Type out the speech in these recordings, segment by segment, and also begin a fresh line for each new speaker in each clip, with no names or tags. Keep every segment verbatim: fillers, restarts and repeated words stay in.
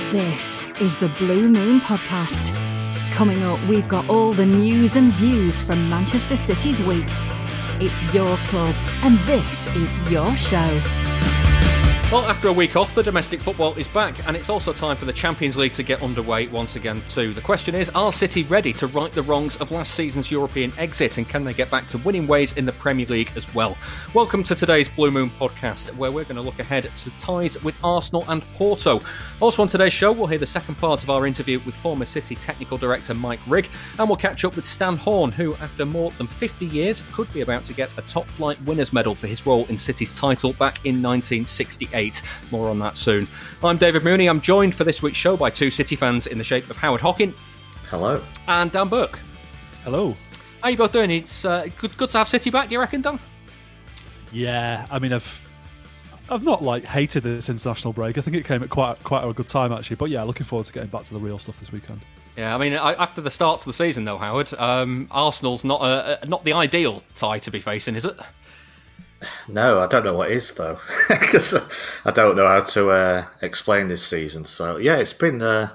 This is the Blue Moon Podcast. Coming up, we've got all the news and views from Manchester City's week. It's your club, and this is your show.
Well, after a week off, the domestic football is back, and it's also time for the Champions League to get underway once again too. The question is, are City ready to right the wrongs of last season's European exit, and can they get back to winning ways in the Premier League as well? Welcome to today's Blue Moon Podcast, where we're going to look ahead to ties with Arsenal and Porto. Also on today's show, we'll hear the second part of our interview with former City technical director Mike Rigg, and we'll catch up with Stan Horn, who, after more than fifty years, could be about to get a top-flight winners' medal for his role in City's title back in nineteen sixty-eight. More on that soon. I'm David Mooney. I'm joined for this week's show by two City fans in the shape of Howard Hockin.
Hello.
And Dan Burke.
Hello.
How are you both doing? It's uh, good, good to have City back, do you reckon, Dan?
Yeah, I mean, I've I've not like hated this international break. I think it came at quite quite a good time actually. But yeah, looking forward to getting back to the real stuff this weekend.
Yeah, I mean, after the start of the season though, Howard, um, Arsenal's not a, not the ideal tie to be facing, is it?
No, I don't know what is though, because I don't know how to uh, explain this season. So yeah, it's been. Uh,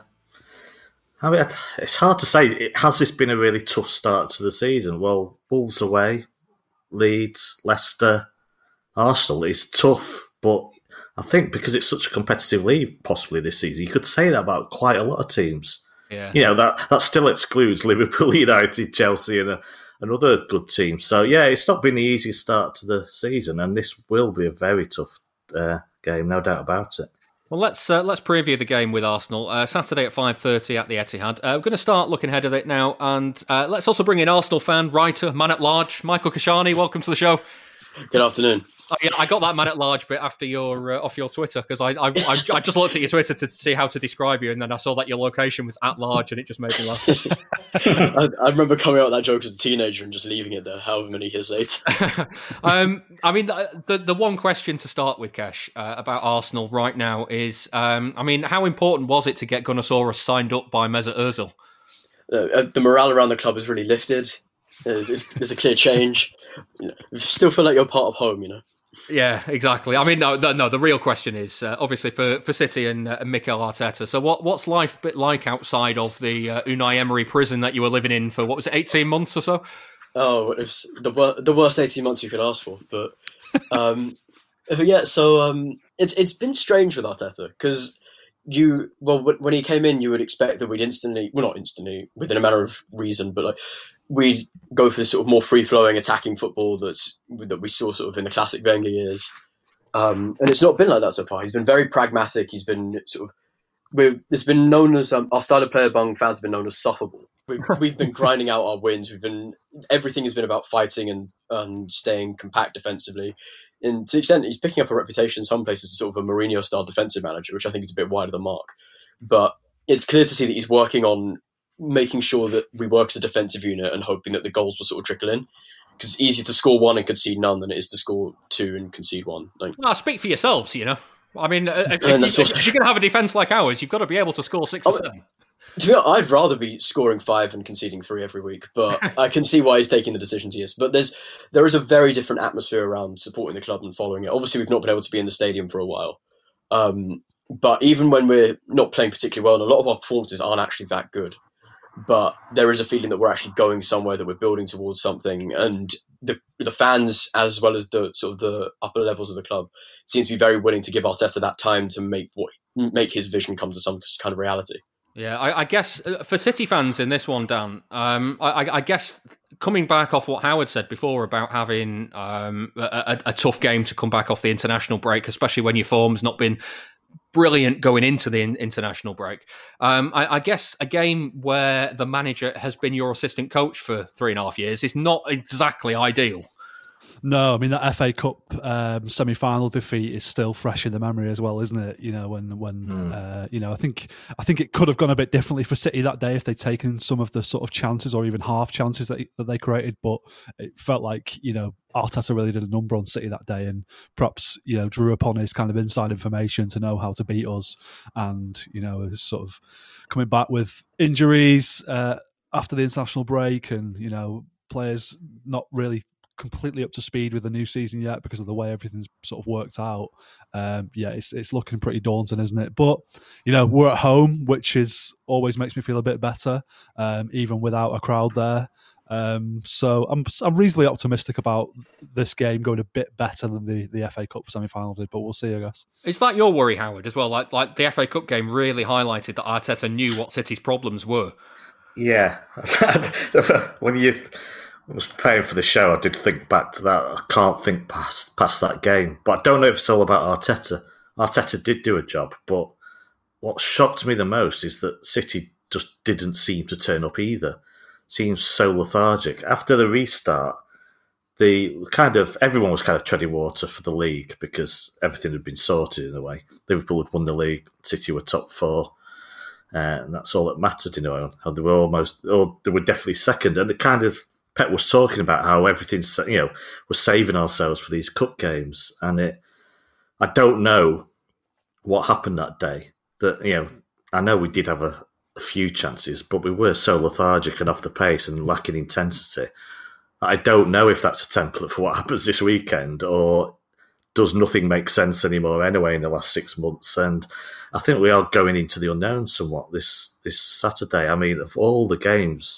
I mean, it's hard to say. It, has this been a really tough start to the season? Well, Wolves away, Leeds, Leicester, Arsenal is tough, but I think because it's such a competitive league, possibly this season, you could say that about quite a lot of teams.
Yeah,
you know that that still excludes Liverpool, United, Chelsea, and. A, Another good team. So, yeah, it's not been the easiest start to the season, and this will be a very tough uh, game, no doubt about it.
Well, let's uh, let's preview the game with Arsenal. Uh, Saturday at five thirty at the Etihad. Uh, we're going to start looking ahead of it now, and uh, let's also bring in Arsenal fan, writer, man at large, Michael Kashani. Welcome to the show.
Good afternoon.
Oh, yeah, I got that man at large bit after your uh, off your Twitter because I, I I I just looked at your Twitter to see how to describe you, and then I saw that your location was at large, and it just made me laugh.
I, I remember coming out with that joke as a teenager and just leaving it there, however many years later.
um, I mean, the, the the one question to start with, Kesh, uh, about Arsenal right now is, um, I mean, how important was it to get Gunnosaurus signed up by Mesut Ozil?
Uh, the morale around the club is really lifted. There's, there's a clear change. You know, you still feel like you're part of home, you know.
Yeah, exactly. I mean, no, the, no. The real question is uh, obviously for, for City and, uh, and Mikel Arteta. So, what what's life bit like outside of the uh, Unai Emery prison that you were living in for what was it, eighteen months or so?
Oh, it's the wor- the worst eighteen months you could ask for. But um, yeah, so um, it's it's been strange with Arteta because you well when he came in, you would expect that we'd instantly, well, not instantly, within a matter of reason, but like. We'd go for this sort of more free-flowing attacking football that's that we saw sort of in the classic Wenger years, um, and it's not been like that so far. He's been very pragmatic. He's been sort of we've, it's been known as um, our starter player among fans have been known as sufferable. We've, we've been grinding out our wins. We've been everything has been about fighting and and staying compact defensively. And to the extent he's picking up a reputation in some places as sort of a Mourinho-style defensive manager, which I think is a bit wide of the mark. But it's clear to see that he's working on making sure that we work as a defensive unit and hoping that the goals will sort of trickle in. Because it's easier to score one and concede none than it is to score two and concede one. Like,
well, speak for yourselves, you know. I mean, uh, if, you, also, if you're going to have a defence like ours, you've got to be able to score six or seven.
To be honest, I'd rather be scoring five and conceding three every week, but I can see why he's taking the decisions he is. But there's there is a very different atmosphere around supporting the club and following it. Obviously, we've not been able to be in the stadium for a while. Um, but even when we're not playing particularly well, and a lot of our performances aren't actually that good, but there is a feeling that we're actually going somewhere, that we're building towards something, and the the fans, as well as the sort of the upper levels of the club, seem to be very willing to give Arteta that time to make what make his vision come to some kind of reality.
Yeah, I, I guess for City fans in this one, Dan, um, I, I guess coming back off what Howard said before about having um, a, a tough game to come back off the international break, especially when your form's not been brilliant going into the international break. Um, I, I guess a game where the manager has been your assistant coach for three and a half years is not exactly ideal.
No, I mean that F A Cup um, semi-final defeat is still fresh in the memory as well, isn't it? You know, when when mm. uh, you know, I think I think it could have gone a bit differently for City that day if they'd taken some of the sort of chances or even half chances that that they created. But it felt like, you know, Arteta really did a number on City that day, and perhaps, you know, drew upon his kind of inside information to know how to beat us. And, you know, is sort of coming back with injuries uh, after the international break, and, you know, players not really completely up to speed with the new season yet because of the way everything's sort of worked out. Um, yeah, it's it's looking pretty daunting, isn't it? But you know, we're at home, which is always makes me feel a bit better, um, even without a crowd there. Um, so I'm I'm reasonably optimistic about this game going a bit better than the, the F A Cup semi-final did, but we'll see, I guess.
Is that your worry, Howard, as well? Like like the F A Cup game really highlighted that Arteta knew what City's problems were.
Yeah, when you was preparing for the show, I did think back to that. I can't think past past that game, but I don't know if it's all about Arteta. Arteta did do a job, but what shocked me the most is that City just didn't seem to turn up either. Seems so lethargic. After the restart, the kind of everyone was kind of treading water for the league because everything had been sorted in a way. Liverpool had won the league, City were top four, uh, and that's all that mattered. You know, how they were almost, or they were definitely second. And the kind of Pep was talking about how everything's, you know, we're saving ourselves for these cup games, and it. I don't know what happened that day. That you know, I know we did have a. a few chances, but we were so lethargic and off the pace and lacking intensity. I don't know if that's a template for what happens this weekend, or does nothing make sense anymore anyway in the last six months. And I think we are going into the unknown somewhat this, this Saturday. I mean, of all the games,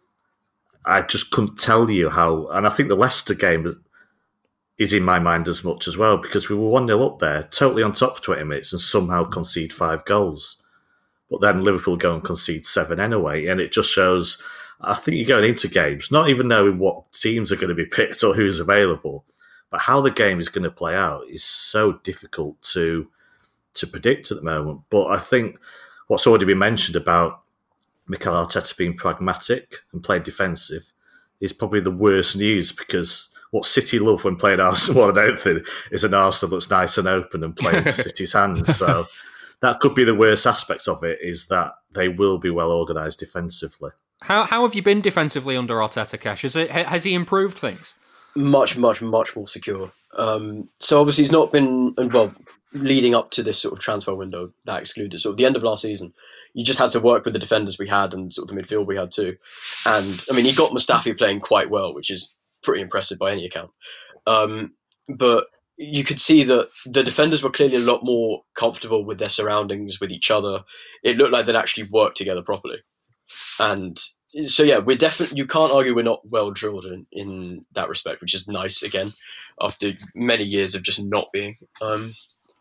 I just couldn't tell you how, and I think the Leicester game is in my mind as much as well, because we were one nil up there, totally on top for twenty minutes and somehow concede five goals. But then Liverpool go and concede seven anyway. And it just shows, I think you're going into games, not even knowing what teams are going to be picked or who's available, but how the game is going to play out is so difficult to to predict at the moment. But I think what's already been mentioned about Mikel Arteta being pragmatic and playing defensive is probably the worst news, because what City love when playing Arsenal, I don't think, is an Arsenal that's nice and open and playing to City's hands. So that could be the worst aspect of it, is that they will be well organised defensively.
How how have you been defensively under Arteta, Cash? Has, it, has he improved things?
Much, much, much more secure. Um, so obviously he's not been, well, leading up to this sort of transfer window that excluded. So at the end of last season, you just had to work with the defenders we had and sort of the midfield we had too. And I mean, he got Mustafi playing quite well, which is pretty impressive by any account. Um, but you could see that the defenders were clearly a lot more comfortable with their surroundings, with each other. It looked like they'd actually worked together properly. And so, yeah, we're definitely, you can't argue we're not well drilled in, in that respect, which is nice again, after many years of just not being. Um,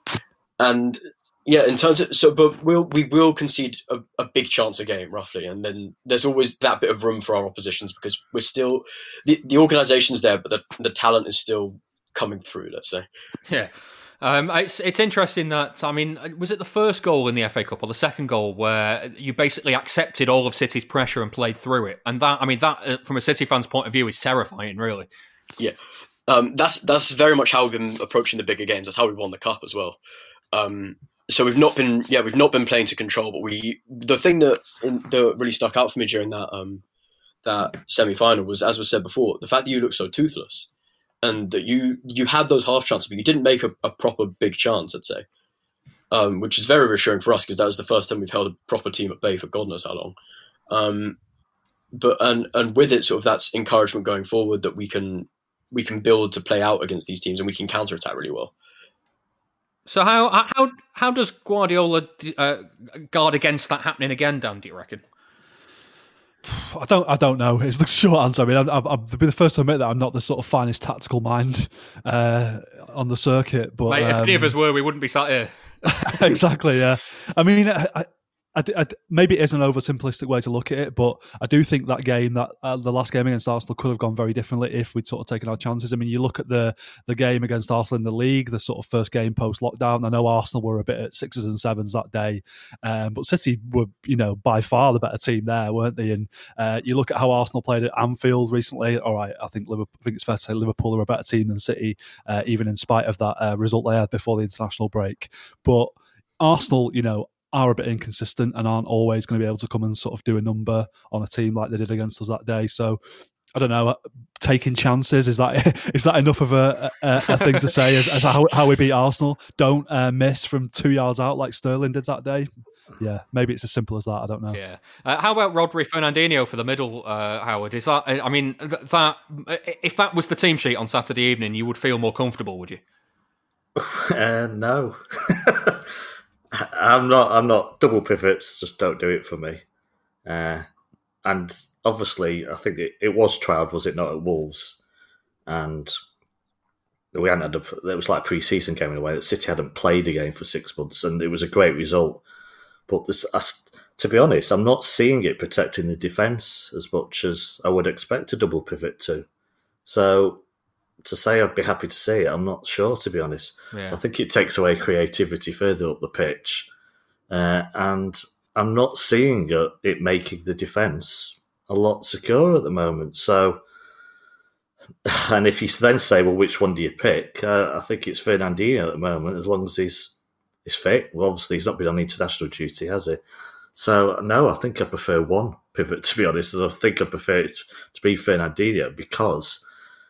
and yeah, in terms of, so, but we'll, we will concede a, a big chance a game, roughly. And then there's always that bit of room for our oppositions, because we're still, the, the organisation's there, but the, the talent is still coming through, let's say.
Yeah. Um, it's it's interesting that, I mean, was it the first goal in the F A Cup or the second goal where you basically accepted all of City's pressure and played through it? And that, I mean, that from a City fan's point of view is terrifying, really.
Yeah, um, that's that's very much how we've been approaching the bigger games. That's how we won the cup as well. Um, so we've not been, yeah, we've not been playing to control. But we, the thing that that really stuck out for me during that um, that semi final was, as was said before, the fact that you looked so toothless. And that you you had those half chances, but you didn't make a, a proper big chance, I'd say, um, which is very reassuring for us, because that was the first time we've held a proper team at bay for God knows how long. Um, but and and with it, sort of that's encouragement going forward, that we can we can build to play out against these teams, and we can counter attack really well.
So how how how does Guardiola uh, guard against that happening again, Dan? Do you reckon?
I don't. I don't know. It's the short answer. I mean, I'm, I'm, I'll be the first to admit that I'm not the sort of finest tactical mind uh, on the circuit. But
Mate, if
um,
any of us were, we wouldn't be sat here.
Exactly. Yeah. I mean, I, I, I, I, maybe it is an oversimplistic way to look at it, but I do think that game, that uh, the last game against Arsenal, could have gone very differently if we'd sort of taken our chances. I mean, you look at the the game against Arsenal in the league, the sort of first game post lockdown. I know Arsenal were a bit at sixes and sevens that day, um, but City were, you know, by far the better team there, weren't they? And uh, you look at how Arsenal played at Anfield recently. All right, I think Liverpool, I think it's fair to say Liverpool are a better team than City, uh, even in spite of that uh, result they had before the international break. But Arsenal, you know, are a bit inconsistent and aren't always going to be able to come and sort of do a number on a team like they did against us that day. So I don't know, taking chances. Is that is that enough of a, a, a thing to say as, as how, how we beat Arsenal? Don't uh, miss from two yards out like Sterling did that day. Yeah, maybe it's as simple as that. I don't know.
Yeah. Uh, how about Rodri Fernandinho for the middle, uh, Howard? Is that? I mean, that if that was the team sheet on Saturday evening, you would feel more comfortable, would you?
Uh, no, I'm not. I'm not. Double pivots just don't do it for me. Uh, and obviously, I think it, it was trialled, was it not, at Wolves? And we hadn't had a, it was like pre-season game in a way that City hadn't played a game for six months, and it was a great result. But this, I, to be honest, I'm not seeing it protecting the defence as much as I would expect a double pivot to. So to say I'd be happy to see it, I'm not sure, to be honest. Yeah. I think it takes away creativity further up the pitch. Uh, and I'm not seeing it, it making the defence a lot secure at the moment. So, and if you then say, well, which one do you pick? Uh, I think it's Fernandinho at the moment, as long as he's He's fit. Well, obviously, he's not been on international duty, has he? So, no, I think I prefer one pivot, to be honest. I think I prefer it to be Fernandinho because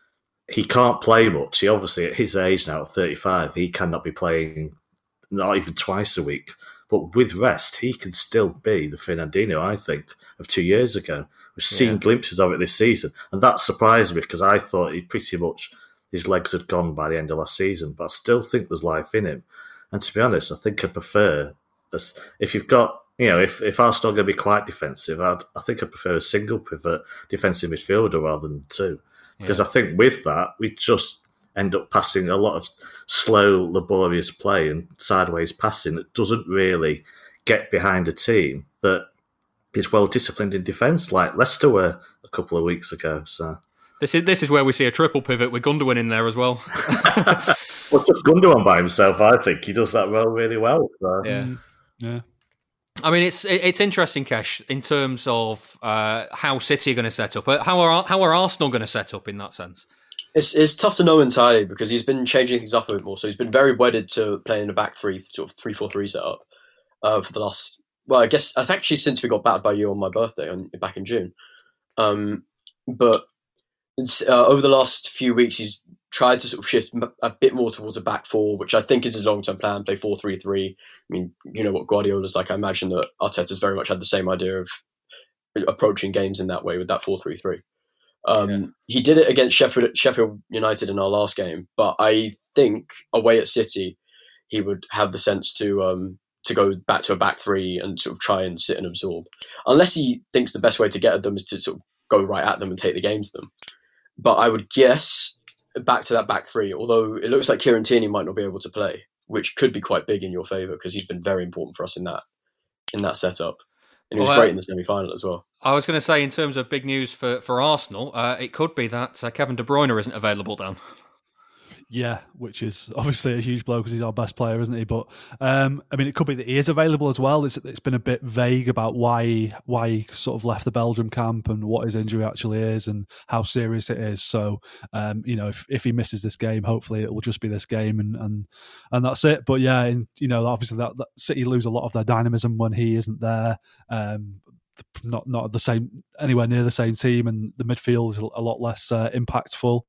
he can't play much. He obviously, at his age now, at thirty-five, he cannot be playing not even twice a week. But with rest, he can still be the Fernandinho, I think, of two years ago. We've seen yeah. glimpses of it this season. And that surprised me because I thought he pretty much, his legs had gone by the end of last season. But I still think there's life in him. And to be honest, I think I prefer, if you've got, you know, if, if Arsenal are going to be quite defensive, I'd, I think I prefer a single pivot defensive midfielder rather than two. Because yeah. I think with that, we just end up passing a lot of slow, laborious play and sideways passing that doesn't really get behind a team that is well disciplined in defence, like Leicester were a couple of weeks ago. So
This is this is where we see a triple pivot with Gundogan in there as well.
Well, just Gundogan by himself, I think he does that role really well. So.
Yeah,
yeah.
I mean, it's it's interesting, Kesh, in terms of uh, how City are going to set up. How are how are Arsenal going to set up in that sense?
It's it's tough to know entirely because he's been changing things up a bit more. So he's been very wedded to playing a back three, sort of three four three setup uh, for the last. Well, I guess I think actually since we got battered by you on my birthday on, back in June. Um, but it's, uh, over the last few weeks, he's tried to sort of shift a bit more towards a back four, which I think is his long-term plan, play four three three. I mean, you know what Guardiola's like. I imagine that Arteta's very much had the same idea of approaching games in that way with that four three three. Um, yeah. He did it against Sheffield, Sheffield United in our last game, but I think away at City, he would have the sense to um, to go back to a back three and sort of try and sit and absorb. Unless he thinks the best way to get at them is to sort of go right at them and take the game to them. But I would guess back to that back three, although it looks like Kieran Tierney might not be able to play, which could be quite big in your favour because he's been very important for us in that in that setup. And he was well, great in the semi-final as well.
I was going to say, in terms of big news for, for Arsenal, uh, it could be that uh, Kevin De Bruyne isn't available, Dan.
Yeah, which is obviously a huge blow because he's our best player, isn't he? But um, I mean, it could be that he is available as well. It's it's been a bit vague about why why he sort of left the Belgium camp and what his injury actually is and how serious it is. So um, you know, if, if he misses this game, hopefully it will just be this game and and, and that's it. But yeah, and, you know, obviously that, that City lose a lot of their dynamism when he isn't there. Um, not not the same anywhere near the same team, and the midfield is a lot less uh, impactful.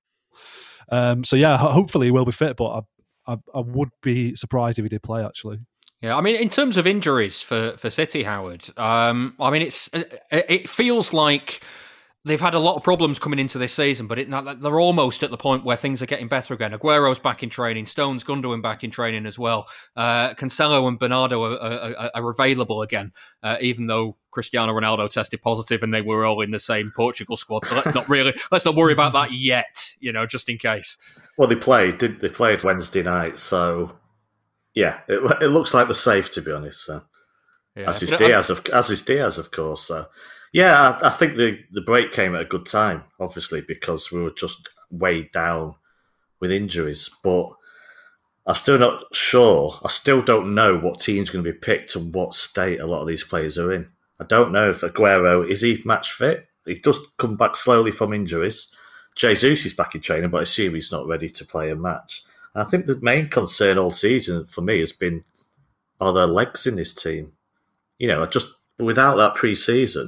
Um, so yeah, hopefully he will be fit, but I, I, I would be surprised if he did play. Actually,
yeah. I mean, in terms of injuries for, for City, Howard. Um, I mean, it's it feels like they've had a lot of problems coming into this season, but it, they're almost at the point where things are getting better again. Aguero's back in training, Stones, Gundogan back in training as well. Uh, Cancelo and Bernardo are, are, are available again, uh, even though Cristiano Ronaldo tested positive and they were all in the same Portugal squad. So let's not really let's not worry about that yet, you know, just in case.
Well, they played, did they played Wednesday night, so yeah, it, it looks like they're safe, to be honest. So yeah. as is Diaz, of as is Diaz, of course. So. Yeah, I, I think the, the break came at a good time, obviously, because we were just weighed down with injuries. But I'm still not sure. I still don't know what team's going to be picked and what state a lot of these players are in. I don't know if Aguero, is he match fit? He does come back slowly from injuries. Jesus is back in training, but I assume he's not ready to play a match. And I think the main concern all season for me has been, are there legs in this team? You know, just without that pre-season,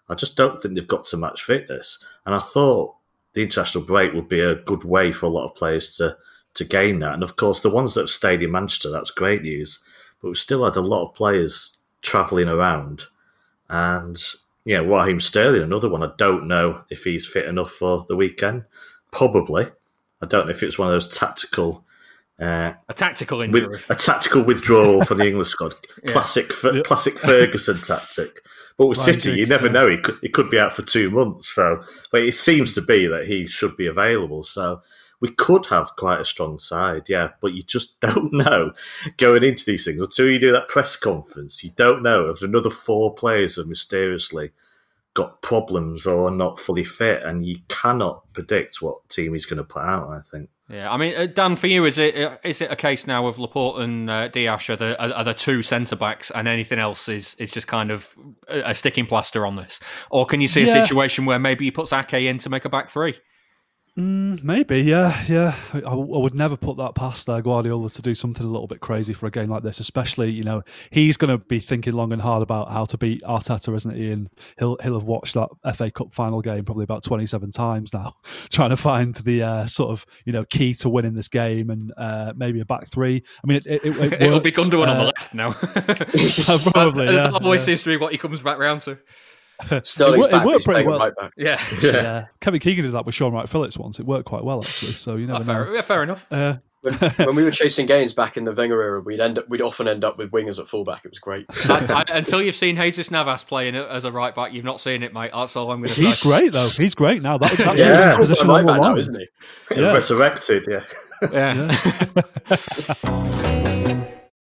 I just don't think they've got to match fitness. And I thought the international break would be a good way for a lot of players to, to gain that. And of course, the ones that have stayed in Manchester, that's great news. But we've still had a lot of players travelling around. And yeah, Raheem Sterling, another one. I don't know if he's fit enough for the weekend. Probably. I don't know if it's one of those tactical... Uh,
a tactical injury.
With, a tactical withdrawal for the English squad. yeah. Classic yep. classic Ferguson tactic. But with Ryan City, Giggs, you never yeah. know. He could, he could be out for two months. So, but it seems to be that he should be available. So we could have quite a strong side, yeah. But you just don't know going into these things. Until you do that press conference, you don't know if another four players have mysteriously got problems or are not fully fit. And you cannot predict what team he's going to put out, I think.
Yeah, I mean, Dan, for you, is it is it a case now of Laporte and uh, Dias are the, are the two centre-backs and anything else is, is just kind of a sticking plaster on this? Or can you see yeah. a situation where maybe he puts Ake in to make a back three?
Mm, maybe, yeah, yeah. I, I would never put that past uh, Guardiola to do something a little bit crazy for a game like this, especially, you know, he's going to be thinking long and hard about how to beat Arteta, isn't he? And he'll he'll have watched that F A Cup final game probably about twenty-seven times now, trying to find the uh, sort of, you know, key to winning this game and uh, maybe a back three. I mean, it, it, it, it
it'll be Gundogan uh, on the left now.
Probably, yeah.
That always seems to be what he comes back round to.
Sterling's
it,
back,
it worked pretty well.
Right back.
Yeah.
yeah,
yeah. Kevin Keegan did that with Sean Wright Phillips once. It worked quite well actually. So you never
oh, fair,
know.
Yeah, fair enough.
Uh,
when, when we were chasing gains back in the Wenger era, we'd end up, we'd often end up with wingers at fullback. It was great.
I, I, until you've seen Jesus Navas playing as a right back, you've not seen it, mate. That's all I'm going to say.
He's great though. He's great now. That, that's
yeah,
his position
right back
now,
now, isn't he?
yeah. Resurrected, yeah.
Yeah.
yeah.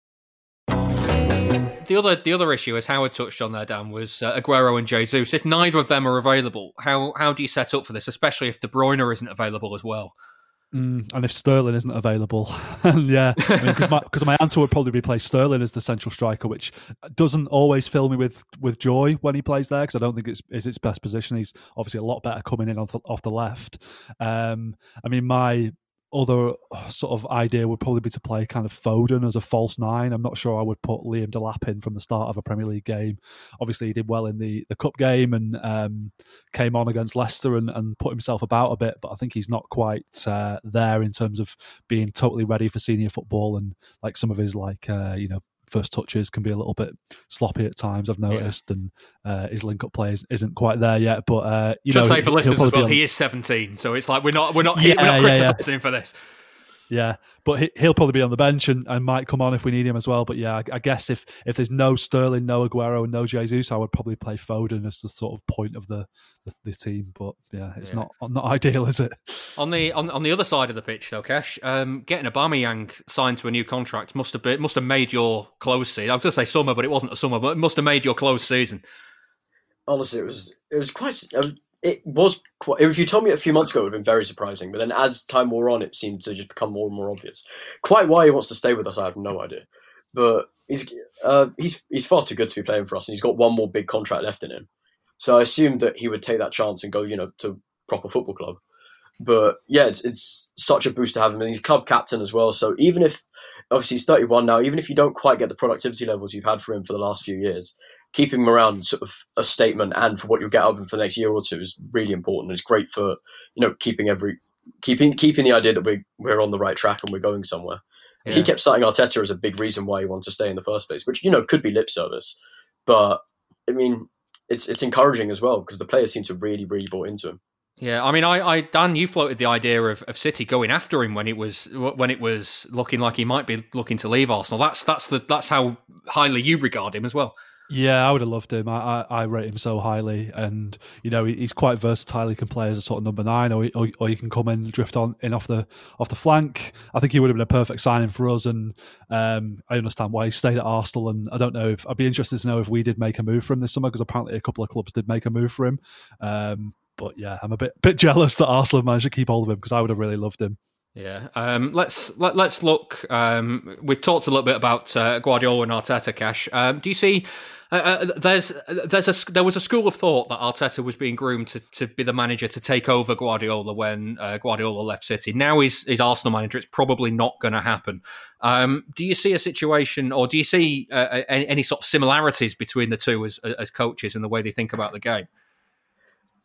The other the other issue, as Howard touched on there, Dan, was uh, Aguero and Jesus. If neither of them are available, how how do you set up for this, especially if De Bruyne isn't available as well?
Mm, and if Sterling isn't available, and yeah, because I mean, my, my answer would probably be play Sterling as the central striker, which doesn't always fill me with, with joy when he plays there, because I don't think it's is its best position. He's obviously a lot better coming in off the, off the left. Um, I mean, my other sort of idea would probably be to play kind of Foden as a false nine. I'm not sure I would put Liam Delap in from the start of a Premier League game. Obviously, he did well in the, the Cup game and um, came on against Leicester and, and put himself about a bit, but I think he's not quite uh, there in terms of being totally ready for senior football, and like some of his like uh, you know first touches can be a little bit sloppy at times, I've noticed, yeah. and uh, his link-up play isn't quite there yet. But uh, you
just
know,
say for listeners as well,
on...
he is seventeen, so it's like we're not we're not
yeah,
we're not
yeah,
criticising
yeah.
him for this.
Yeah, but he, he'll probably be on the bench and, and might come on if we need him as well. But yeah, I, I guess if, if there's no Sterling, no Aguero, and no Jesus, I would probably play Foden as the sort of point of the the, the team. But yeah, it's yeah. not not ideal, is it?
On the on, on the other side of the pitch, though, Kesh, um, getting Aubameyang signed to a new contract must have been, must have made your close season. I was going to say summer, but it wasn't a summer. But it must have made your close season.
Honestly, it was it was quite. It was quite. If you told me a few months ago, it would have been very surprising. But then, as time wore on, it seemed to just become more and more obvious. Quite why he wants to stay with us, I have no idea. But he's uh, he's he's far too good to be playing for us, and he's got one more big contract left in him. So I assumed that he would take that chance and go, you know, to a proper football club. But yeah, it's it's such a boost to have him, and he's club captain as well. So even if obviously he's thirty-one now, even if you don't quite get the productivity levels you've had for him for the last few years, keeping him around sort of a statement and for what you'll get out of him for the next year or two is really important. It's great for, you know, keeping every keeping keeping the idea that we we're on the right track and we're going somewhere. Yeah. He kept citing Arteta as a big reason why he wanted to stay in the first place, which, you know, could be lip service, but I mean, it's it's encouraging as well because the players seem to really really bought into him.
Yeah, I mean, I, I Dan, you floated the idea of, of City going after him when it was when it was looking like he might be looking to leave Arsenal. That's that's the that's how highly you regard him as well.
Yeah, I would have loved him. I, I, I rate him so highly, and you know he's quite versatile. He can play as a sort of number nine, or or, or he can come in and drift on in off the off the flank. I think he would have been a perfect signing for us, and um, I understand why he stayed at Arsenal. And I don't know if I'd be interested to know if we did make a move for him this summer, because apparently a couple of clubs did make a move for him. Um, but yeah, I'm a bit bit jealous that Arsenal have managed to keep hold of him because I would have really loved him.
Yeah, um, let's let, let's look. Um, we've talked a little bit about uh, Guardiola and Arteta, Cash. Um, do you see? Uh, uh, there's there's a there was a school of thought that Arteta was being groomed to, to be the manager to take over Guardiola when uh, Guardiola left City. Now he's he's Arsenal manager. It's probably not going to happen. Um, do you see a situation, or do you see uh, any, any sort of similarities between the two as as coaches and the way they think about the game?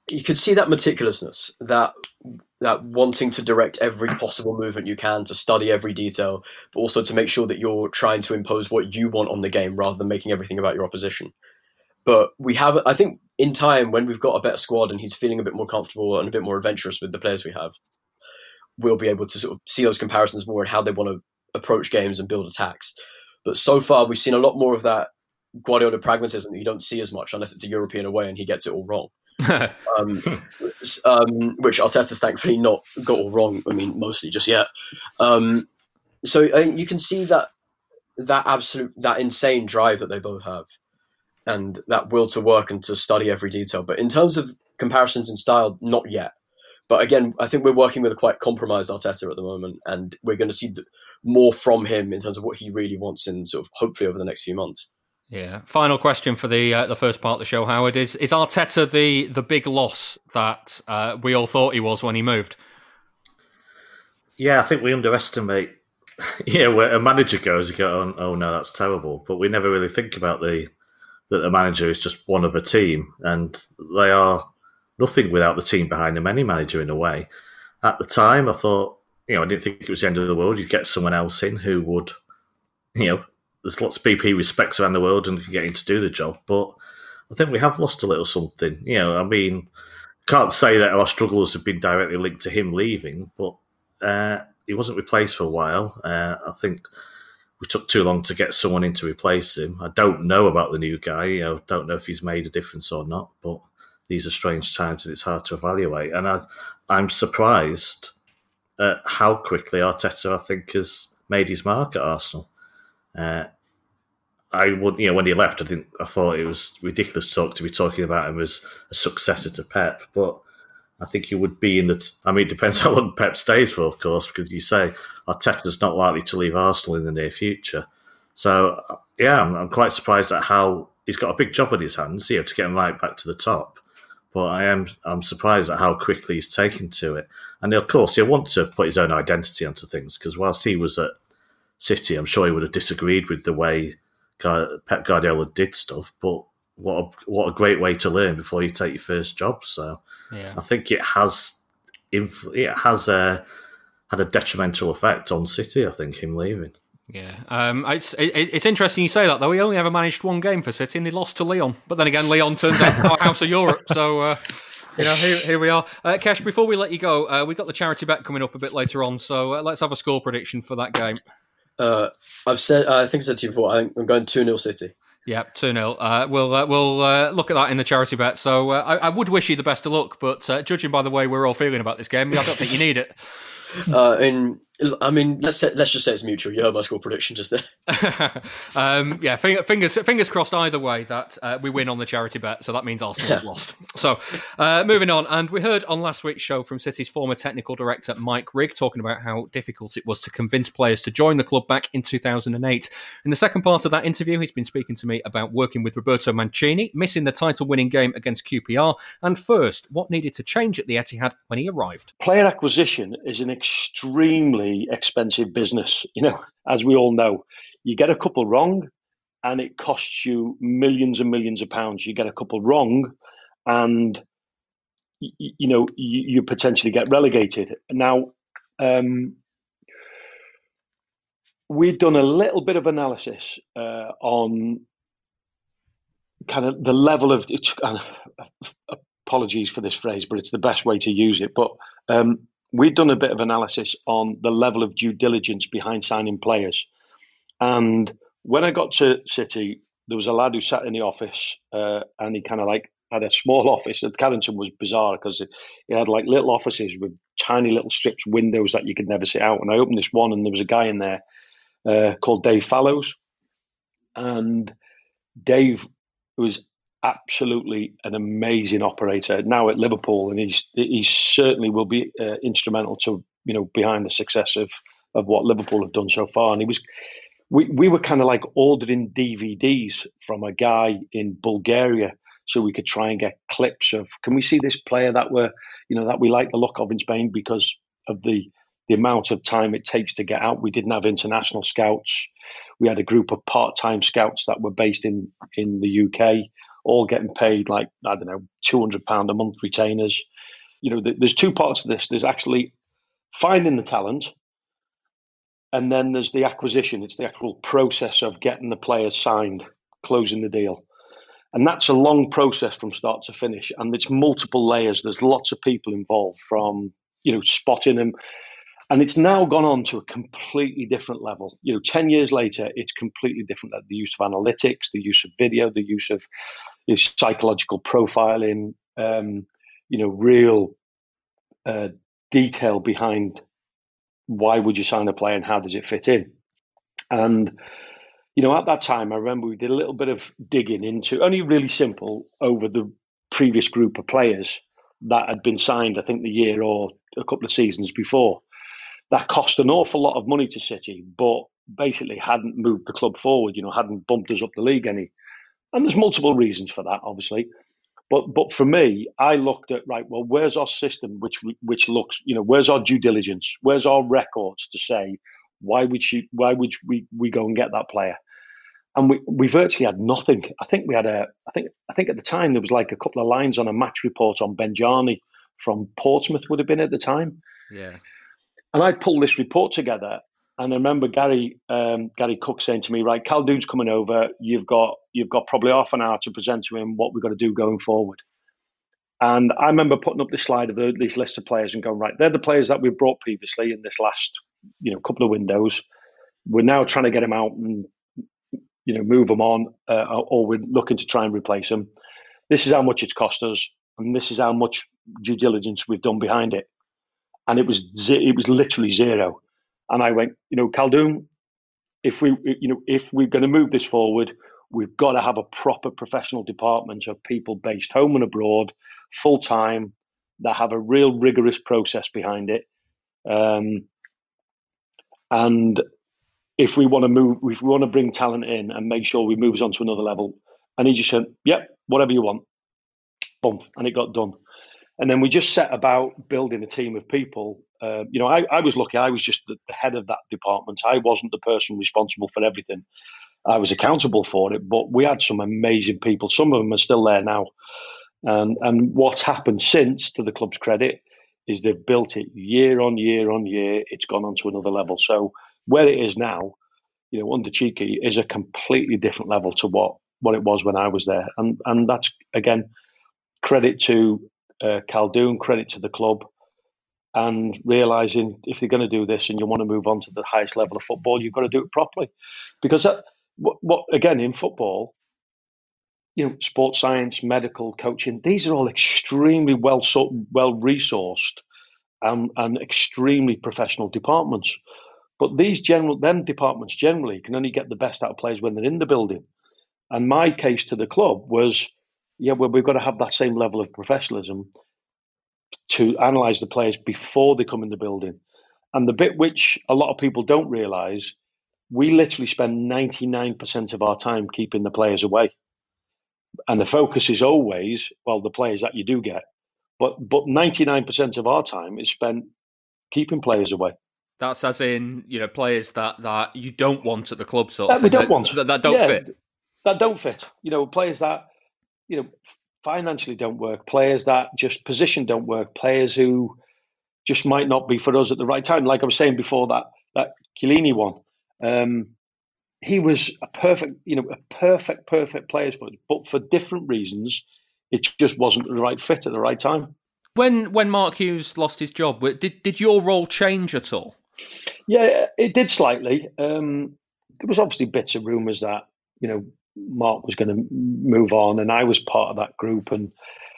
you could see that meticulousness, that that wanting to direct every possible movement you can, to study every detail, but also to make sure that you're trying to impose what you want on the game rather than making everything about your opposition. But we have, I think, in time, when we've got a better squad and he's feeling a bit more comfortable and a bit more adventurous with the players we have, we'll be able to sort of see those comparisons more and how they want to approach games and build attacks. But so far, we've seen a lot more of that Guardiola pragmatism that you don't see as much unless it's a European away and he gets it all wrong. um, um, which Arteta's thankfully not got all wrong. I mean, mostly just yet. Um, so I think you can see that that absolute, that insane drive that they both have, and that will to work and to study every detail. But in terms of comparisons in style, not yet. But again, I think we're working with a quite compromised Arteta at the moment, and we're going to see more from him in terms of what he really wants in sort of hopefully over the next few months.
Yeah. Final question for the uh, the first part of the show, Howard. Is is Arteta the the big loss that uh, we all thought he was when he moved?
Yeah, I think we underestimate. Yeah, where a manager goes, you go, oh, oh no, that's terrible. But we never really think about the that the manager is just one of a team, and they are nothing without the team behind them. Any manager, in a way. At the time, I thought, you know, I didn't think it was the end of the world. You'd get someone else in who would, you know. There's lots of people he respects around the world and can get him to do the job, but I think we have lost a little something. You know, I mean, can't say that our struggles have been directly linked to him leaving, but uh, he wasn't replaced for a while. Uh, I think we took too long to get someone in to replace him. I don't know about the new guy. You know, don't know if he's made a difference or not, but these are strange times and it's hard to evaluate. And I, I'm surprised at how quickly Arteta, I think, has made his mark at Arsenal. Uh, I would, you know, when he left, I think I thought it was ridiculous talk to be talking about him as a successor to Pep. But I think he would be in the. T- I mean, it depends how long Pep stays for, of course, because you say Arteta's not likely to leave Arsenal in the near future. So yeah, I'm, I'm quite surprised at how he's got a big job on his hands, you know, to get him right back to the top. But I am, I'm surprised at how quickly he's taken to it, and of course he'll want to put his own identity onto things because whilst he was at City, I'm sure he would have disagreed with the way Pep Guardiola did stuff, but what a, what a great way to learn before you take your first job. So yeah. I think it has it has uh, had a detrimental effect on City, I think, him leaving.
Yeah, um, it's it, it's interesting you say that, though. He only ever managed one game for City and they lost to Lyon. But then again, Lyon turns out our House of Europe, so... Uh, You know, here, here we are. Uh, Kesh, before we let you go, uh, we've got the charity bet coming up a bit later on, so uh, let's have a score prediction for that game.
Uh, I've said, uh, I think I said to you before, I think I'm going two nil City.
Yeah, two nil. Uh, we'll uh, we'll uh, look at that in the charity bet. So uh, I, I would wish you the best of luck, but uh, judging by the way we're all feeling about this game, I don't think you need it.
Uh, and I mean, let's let's just say it's mutual. You heard my score prediction just there.
um, yeah, fingers fingers crossed either way that uh, we win on the charity bet. So that means Arsenal have lost. So uh, moving on, and we heard on last week's show from City's former technical director Mike Rigg talking about how difficult it was to convince players to join the club back in two thousand eight. In the second part of that interview, he's been speaking to me about working with Roberto Mancini, missing the title-winning game against Q P R, and first, what needed to change at the Etihad when he arrived.
Player acquisition is an extremely expensive business. You know, as we all know, you get a couple wrong and it costs you millions and millions of pounds. You get a couple wrong and, you, you know, you, you potentially get relegated. Now, um, we've done a little bit of analysis uh, on kind of the level of, uh, apologies for this phrase, but it's the best way to use it. But um, we've done a bit of analysis on the level of due diligence behind signing players. And when I got to City, there was a lad who sat in the office uh, and he kind of like had a small office. At Carrington was bizarre because it, it had like little offices with tiny little strips, windows that you could never sit out. And I opened this one and there was a guy in there uh, called Dave Fallows. And Dave was absolutely an amazing operator now at Liverpool, and he's he certainly will be uh, instrumental to you know behind the success of of what Liverpool have done so far. And he was, we we were kind of like ordering D V Ds from a guy in Bulgaria so we could try and get clips of, can we see this player that we're you know that we like the look of in Spain, because of the the amount of time it takes to get out. We didn't have international scouts. We had a group of part-time scouts that were based in in the U K all getting paid like, I don't know, two hundred pounds a month retainers. You know, th- there's two parts to this. There's actually finding the talent, and then there's the acquisition. It's the actual process of getting the players signed, closing the deal. And that's a long process from start to finish. And it's multiple layers. There's lots of people involved, from, you know, spotting them. And it's now gone on to a completely different level. You know, ten years later, it's completely different. The use of analytics, the use of video, the use of you know, psychological profiling, um, you know, real uh, detail behind why would you sign a player and how does it fit in. And, you know, at that time, I remember we did a little bit of digging into, only really simple, over the previous group of players that had been signed, I think the year or a couple of seasons before. That cost an awful lot of money to City, but basically hadn't moved the club forward, you know, hadn't bumped us up the league any. And there's multiple reasons for that, obviously. But but for me, I looked at, right, well, where's our system which which looks, you know, where's our due diligence? Where's our records to say, why would you, why would we, we go and get that player? And we, we virtually had nothing. I think we had a, I think I think at the time there was like a couple of lines on a match report on Benjani from Portsmouth, would have been at the time.
Yeah.
And I pulled this report together, and I remember Gary um, Gary Cook saying to me, "Right, Khaldoon's coming over. You've got you've got probably half an hour to present to him what we've got to do going forward." And I remember putting up this slide of the, these lists of players and going, "Right, they're the players that we've brought previously in this last you know couple of windows. We're now trying to get them out and you know move them on, uh, or we're looking to try and replace them. This is how much it's cost us, and this is how much due diligence we've done behind it." And it was it was literally zero. And I went, you know, Khaldoon, if we you know if we're going to move this forward, we've got to have a proper professional department of people based home and abroad, full time, that have a real rigorous process behind it. Um, and if we want to move, if we want to bring talent in and make sure we move us on to another level, and he just said, "Yep, whatever you want," boom, and it got done. And then we just set about building a team of people. Uh, you know, I, I was lucky. I was just the, the head of that department. I wasn't the person responsible for everything. I was accountable for it, but we had some amazing people. Some of them are still there now. And and what's happened since, to the club's credit, is they've built it year on year on year. It's gone on to another level. So where it is now, you know, under Cheeky, is a completely different level to what, what it was when I was there. And and that's, again, credit to Uh, Khaldoon, credit to the club, and realising if they're going to do this and you want to move on to the highest level of football, you've got to do it properly. Because that, what, what again, in football, you know, sports science, medical, coaching, these are all extremely well so, well resourced and, and extremely professional departments. But these general, them departments generally can only get the best out of players when they're in the building. And my case to the club was, yeah, well, we've got to have that same level of professionalism to analyse the players before they come in the building. And the bit which a lot of people don't realise, we literally spend ninety-nine percent of our time keeping the players away. And the focus is always, well, the players that you do get. But but ninety-nine percent of our time is spent keeping players away.
That's as in, you know, players that, that you don't want at the club, sort of
that we don't
that,
want.
That, that don't
yeah,
fit.
That don't fit. You know, players that, you know, financially don't work, players that just position don't work, players who just might not be for us at the right time. Like I was saying before, that that Chiellini one, um, he was a perfect, you know, a perfect, perfect player for us, but for different reasons, it just wasn't the right fit at the right time.
When when Mark Hughes lost his job, did did your role change at all?
Yeah, it did slightly. Um, there was obviously bits of rumours that, you know, Mark was going to move on, and I was part of that group, and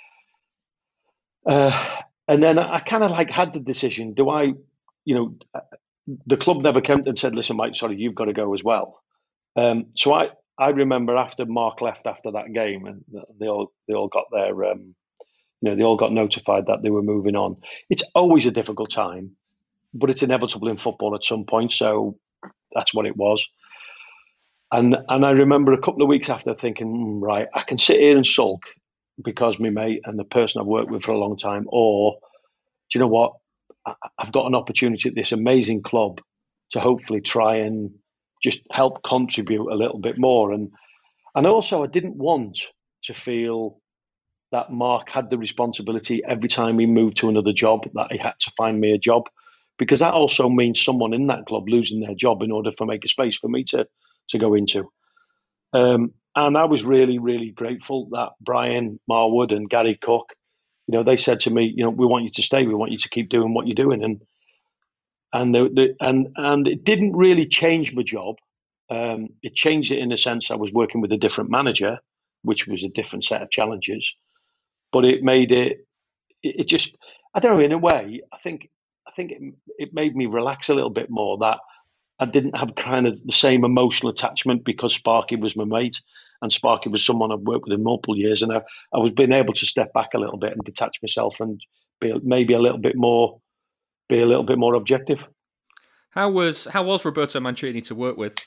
uh, and then I kind of like had the decision: do I, you know, the club never came and said, "Listen, Mike, sorry, you've got to go as well." Um, so I, I remember after Mark left after that game, and they all they all got their, um, you know, they all got notified that they were moving on. It's always a difficult time, but it's inevitable in football at some point. So that's what it was. And and I remember a couple of weeks after thinking, mm, right, I can sit here and sulk because my mate and the person I've worked with for a long time, or do you know what? I, I've got an opportunity at this amazing club to hopefully try and just help contribute a little bit more. And and also I didn't want to feel that Mark had the responsibility every time he moved to another job, that he had to find me a job, because that also means someone in that club losing their job in order to make a space for me to, to go into. Um, and I was really, really grateful that Brian Marwood and Gary Cook, you know, they said to me, you know, we want you to stay. We want you to keep doing what you're doing. And and the, the, and and it didn't really change my job. Um, it changed it in the sense I was working with a different manager, which was a different set of challenges. But it made it, it just, I don't know, in a way, I think I think it, it made me relax a little bit more, that I didn't have kind of the same emotional attachment, because Sparky was my mate and Sparky was someone I've worked with in multiple years. And I, I was being able to step back a little bit and detach myself and be maybe a little bit more, be a little bit more objective.
How was, how was Roberto Mancini to work with?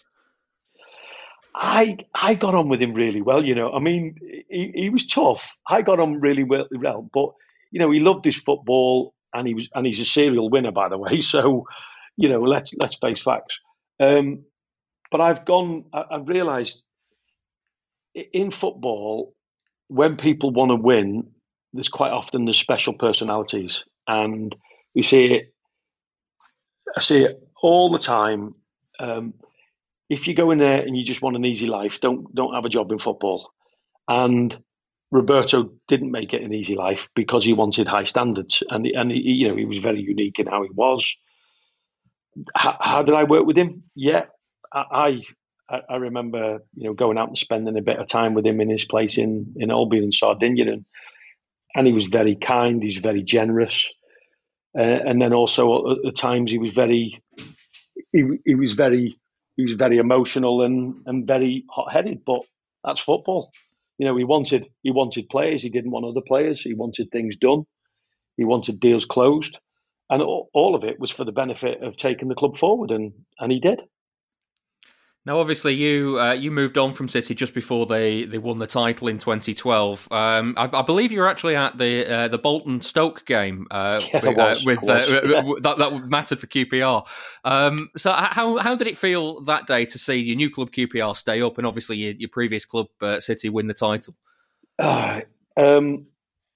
I I got on with him really well, you know. I mean, he, he was tough. I got on really well, but you know, he loved his football, and he was and he's a serial winner, by the way. So, you know, let's let's face facts. Um, but I've gone. I, I've realised in football, when people want to win, there's quite often the special personalities, and we see it. I see it all the time. Um, If you go in there and you just want an easy life, don't don't have a job in football. And Roberto didn't make it an easy life because he wanted high standards, and and he, you know, he was very unique in how he was. How, how did I work with him? Yeah, I I remember, you know, going out and spending a bit of time with him in his place in in Albion, Sardinia, and and he was very kind. He's very generous, uh, and then also at the times he was very he he was very. He was very emotional and, and very hot-headed, but that's football. You know, he wanted he wanted players. He didn't want other players. He wanted things done. He wanted deals closed, and all, all of it was for the benefit of taking the club forward, and, and he did.
Now, obviously, you uh, you moved on from City just before they, they won the title in twenty twelve. Um, I, I believe you were actually at the uh, the Bolton Stoke game uh,
yeah,
with,
was,
uh, with
was,
uh,
yeah.
that that mattered for Q P R. Um, so, how how did it feel that day to see your new club Q P R stay up, and obviously your, your previous club uh, City win the title?
Uh, um,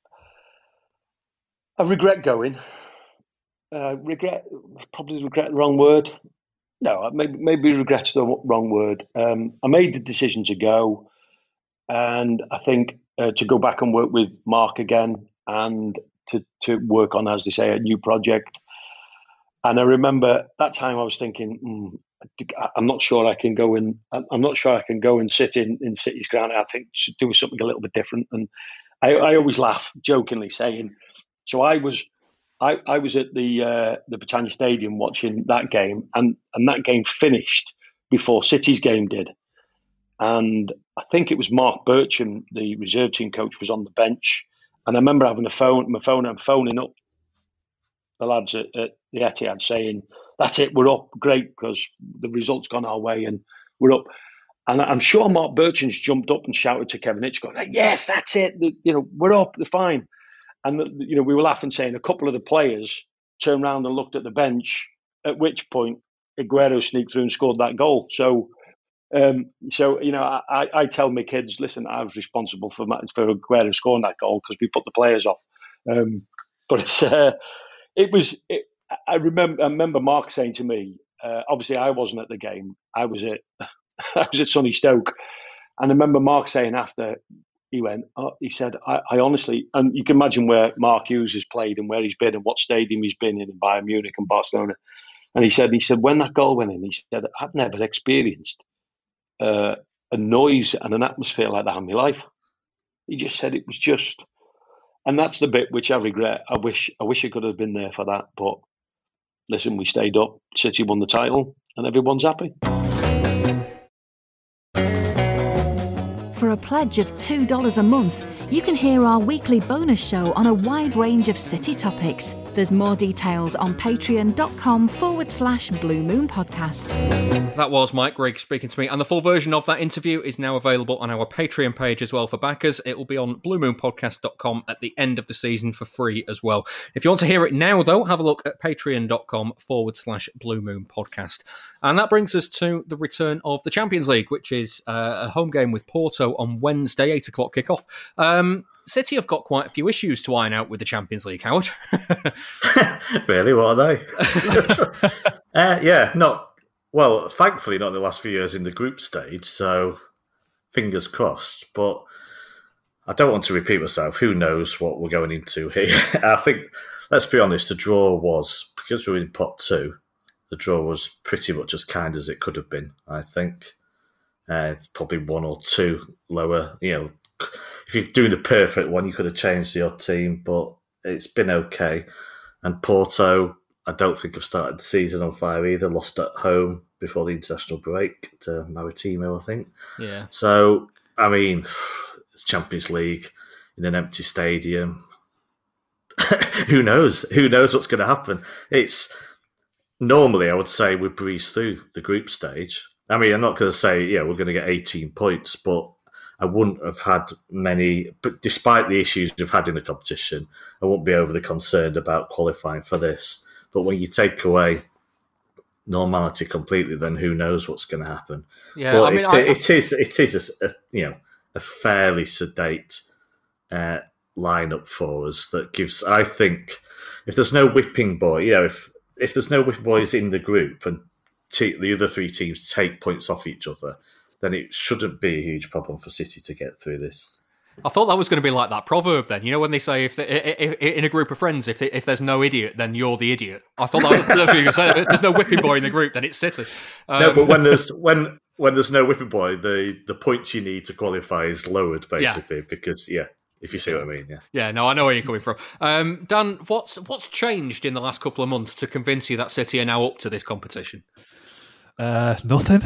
I regret going. Uh, regret, probably regret the wrong word. No, maybe, maybe regret's the wrong word. Um, I made the decision to go, and I think uh, to go back and work with Mark again, and to, to work on, as they say, a new project. And I remember that time I was thinking, mm, I'm not sure I can go and I'm not sure I can go and sit in, in City's ground. I think should do something a little bit different. And I, I always laugh jokingly saying, so I was. I, I was at the uh, the Britannia Stadium watching that game, and, and that game finished before City's game did. And I think it was Mark Bircham, the reserve team coach, was on the bench. And I remember having a phone, my phone, I'm phoning up the lads at, at the Etihad saying, "That's it, we're up, great, because the result's gone our way, and we're up." And I'm sure Mark Bircham's jumped up and shouted to Kevin Hitch, going, "Yes, that's it, the, you know, we're up, they're fine." And, you know, we were laughing, saying a couple of the players turned around and looked at the bench, at which point Aguero sneaked through and scored that goal. So, um, so you know, I, I tell my kids, listen, I was responsible for for Aguero scoring that goal because we put the players off. Um, but it's, uh, it was, it, I remember, I remember Mark saying to me, uh, obviously I wasn't at the game. I was at, I was at Sunny Stoke. And I remember Mark saying after, He went, oh, he said, I, I honestly, and you can imagine where Mark Hughes has played and where he's been and what stadium he's been in, in Bayern Munich and Barcelona. And he said, he said, when that goal went in, he said, I've never experienced uh, a noise and an atmosphere like that in my life. He just said it was just, and that's the bit which I regret. I wish, I wish I could have been there for that. But listen, we stayed up, City won the title, and everyone's happy.
For a pledge of two dollars a month, you can hear our weekly bonus show on a wide range of City topics. There's more details on patreon.com forward slash Blue Moon Podcast.
That was Mike Grigg speaking to me, and the full version of that interview is now available on our Patreon page as well for backers. It will be on blue moon podcast dot com at the end of the season for free as well. If you want to hear it now, though, have a look at patreon.com forward slash Blue Moon Podcast. And that brings us to the return of the Champions League, which is uh, a home game with Porto on Wednesday, eight o'clock kickoff. Um, City have got quite a few issues to iron out with the Champions League, Howard.
Really? What are they? uh, yeah, not... Well, thankfully not in the last few years in the group stage, so fingers crossed. But I don't want to repeat myself. Who knows what we're going into here? I think, let's be honest, the draw was, because we were in pot two, the draw was pretty much as kind as it could have been, I think. Uh, it's probably one or two lower. You know, if you're doing the perfect one, you could have changed your team, but it's been okay. And Porto, I don't think have started the season on fire either. Lost at home before the international break to Maritimo, I think.
Yeah.
So, I mean, it's Champions League in an empty stadium. Who knows? Who knows what's going to happen? It's normally, I would say, we breeze through the group stage. I mean, I'm not going to say, yeah, we're going to get eighteen points, but I wouldn't have had many, but despite the issues we've had in the competition, I wouldn't be overly concerned about qualifying for this. But when you take away normality completely, then who knows what's going to happen?
Yeah,
but
I mean,
it,
I,
it is it is a, a you know a fairly sedate uh, lineup for us that gives. I think if there's no whipping boy, you know, if if there's no whipping boys in the group and t- the other three teams take points off each other, then it shouldn't be a huge problem for City to get through this.
I thought that was going to be like that proverb then. You know, when they say if, they, if in a group of friends, if if there's no idiot, then you're the idiot. I thought that was that's what you were saying. If there's no whipping boy in the group, then it's City. Um,
no, but when there's when when there's no whipping boy, the, the points you need to qualify is lowered, basically, yeah. because, yeah, if you see what I mean, yeah.
Yeah, no, I know where you're coming from. Um, Dan, what's what's changed in the last couple of months to convince you that City are now up to this competition?
Uh, nothing.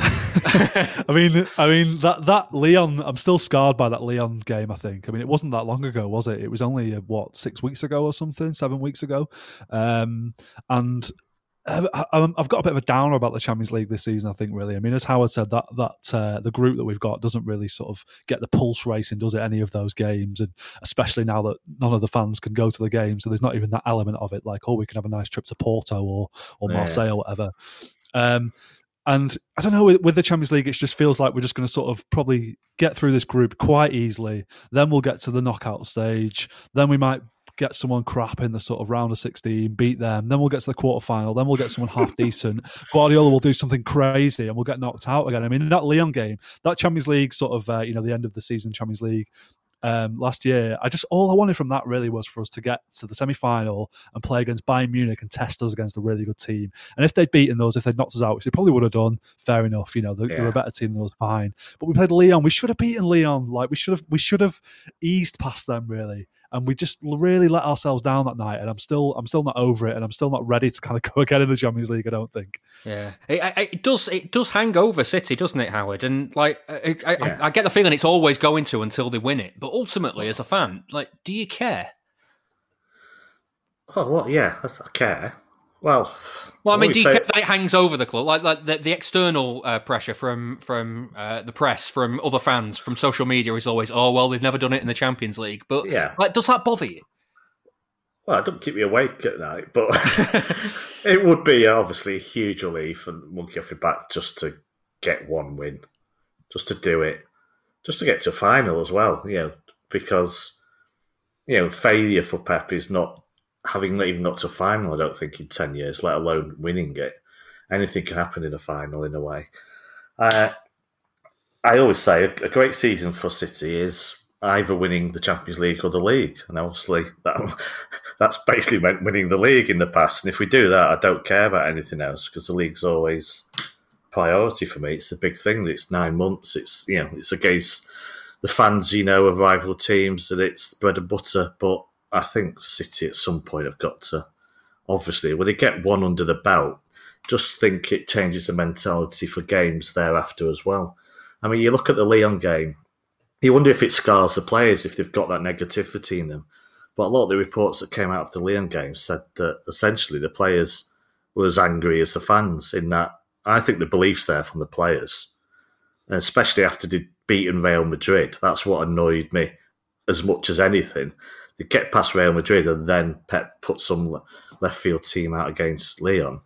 I mean, I mean that that Lyon. I'm still scarred by that Lyon game. I think. I mean, it wasn't that long ago, was it? It was only uh, what six weeks ago or something, seven weeks ago. Um, and I, I've got a bit of a downer about the Champions League this season. I think, really. I mean, as Howard said, that that uh, the group that we've got doesn't really sort of get the pulse racing, does it? Any of those games, and especially now that none of the fans can go to the game, so there's not even that element of it. Like, oh, we can have a nice trip to Porto or or Marseille yeah. or whatever. Um, And I don't know, with, with the Champions League, it just feels like we're just going to sort of probably get through this group quite easily. Then we'll get to the knockout stage. Then we might get someone crap in the sort of round of sixteen, beat them. Then we'll get to the quarterfinal. Then we'll get someone half decent. Guardiola will do something crazy and we'll get knocked out again. I mean, that Lyon game, that Champions League sort of, uh, you know, the end of the season Champions League, Um, last year, I just all I wanted from that really was for us to get to the semi-final and play against Bayern Munich and test us against a really good team. And if they'd beaten those, if they'd knocked us out, which they probably would have done, fair enough. You know, they, yeah. they were a better team than us, fine. But we played Lyon. We should have beaten Lyon. Like we should have, we should have eased past them really. And we just really let ourselves down that night. And I'm still, I'm still not over it, and I'm still not ready to kind of go again in the Champions League. I don't think.
Yeah, it, it does. It does hang over City, doesn't it, Howard? And like, I, I,
yeah.
I, I get the feeling it's always going to until they win it. But ultimately, as a fan, like, do you care?
Oh, well, yeah, I care. Well,
well, I mean, do you say... care that it hangs over the club, like, like the, the external uh, pressure from from uh, the press, from other fans, from social media is always, oh well, they've never done it in the Champions League. But
yeah,
like, does that bother you?
Well, it doesn't keep me awake at night, but it would be obviously a huge relief and monkey off your back just to get one win, just to do it, just to get to a final as well. You know, because you know, failure for Pep is not. Having not even got to a final, I don't think, in ten years, let alone winning it. Anything can happen in a final, in a way. Uh, I always say a, a great season for City is either winning the Champions League or the league. And obviously, that, that's basically meant winning the league in the past. And if we do that, I don't care about anything else, because the league's always priority for me. It's a big thing. It's nine months. It's, you know, it's against the fans, you know, of rival teams, and it's bread and butter. But I think City at some point have got to, obviously, when they get one under the belt, just think it changes the mentality for games thereafter as well. I mean, you look at the Lyon game, you wonder if it scars the players if they've got that negativity in them. But a lot of the reports that came out of the Lyon game said that essentially the players were as angry as the fans, in that I think the belief's there from the players, and especially after they'd beaten Real Madrid. That's what annoyed me as much as anything. They get past Real Madrid and then Pep put some left field team out against Lyon.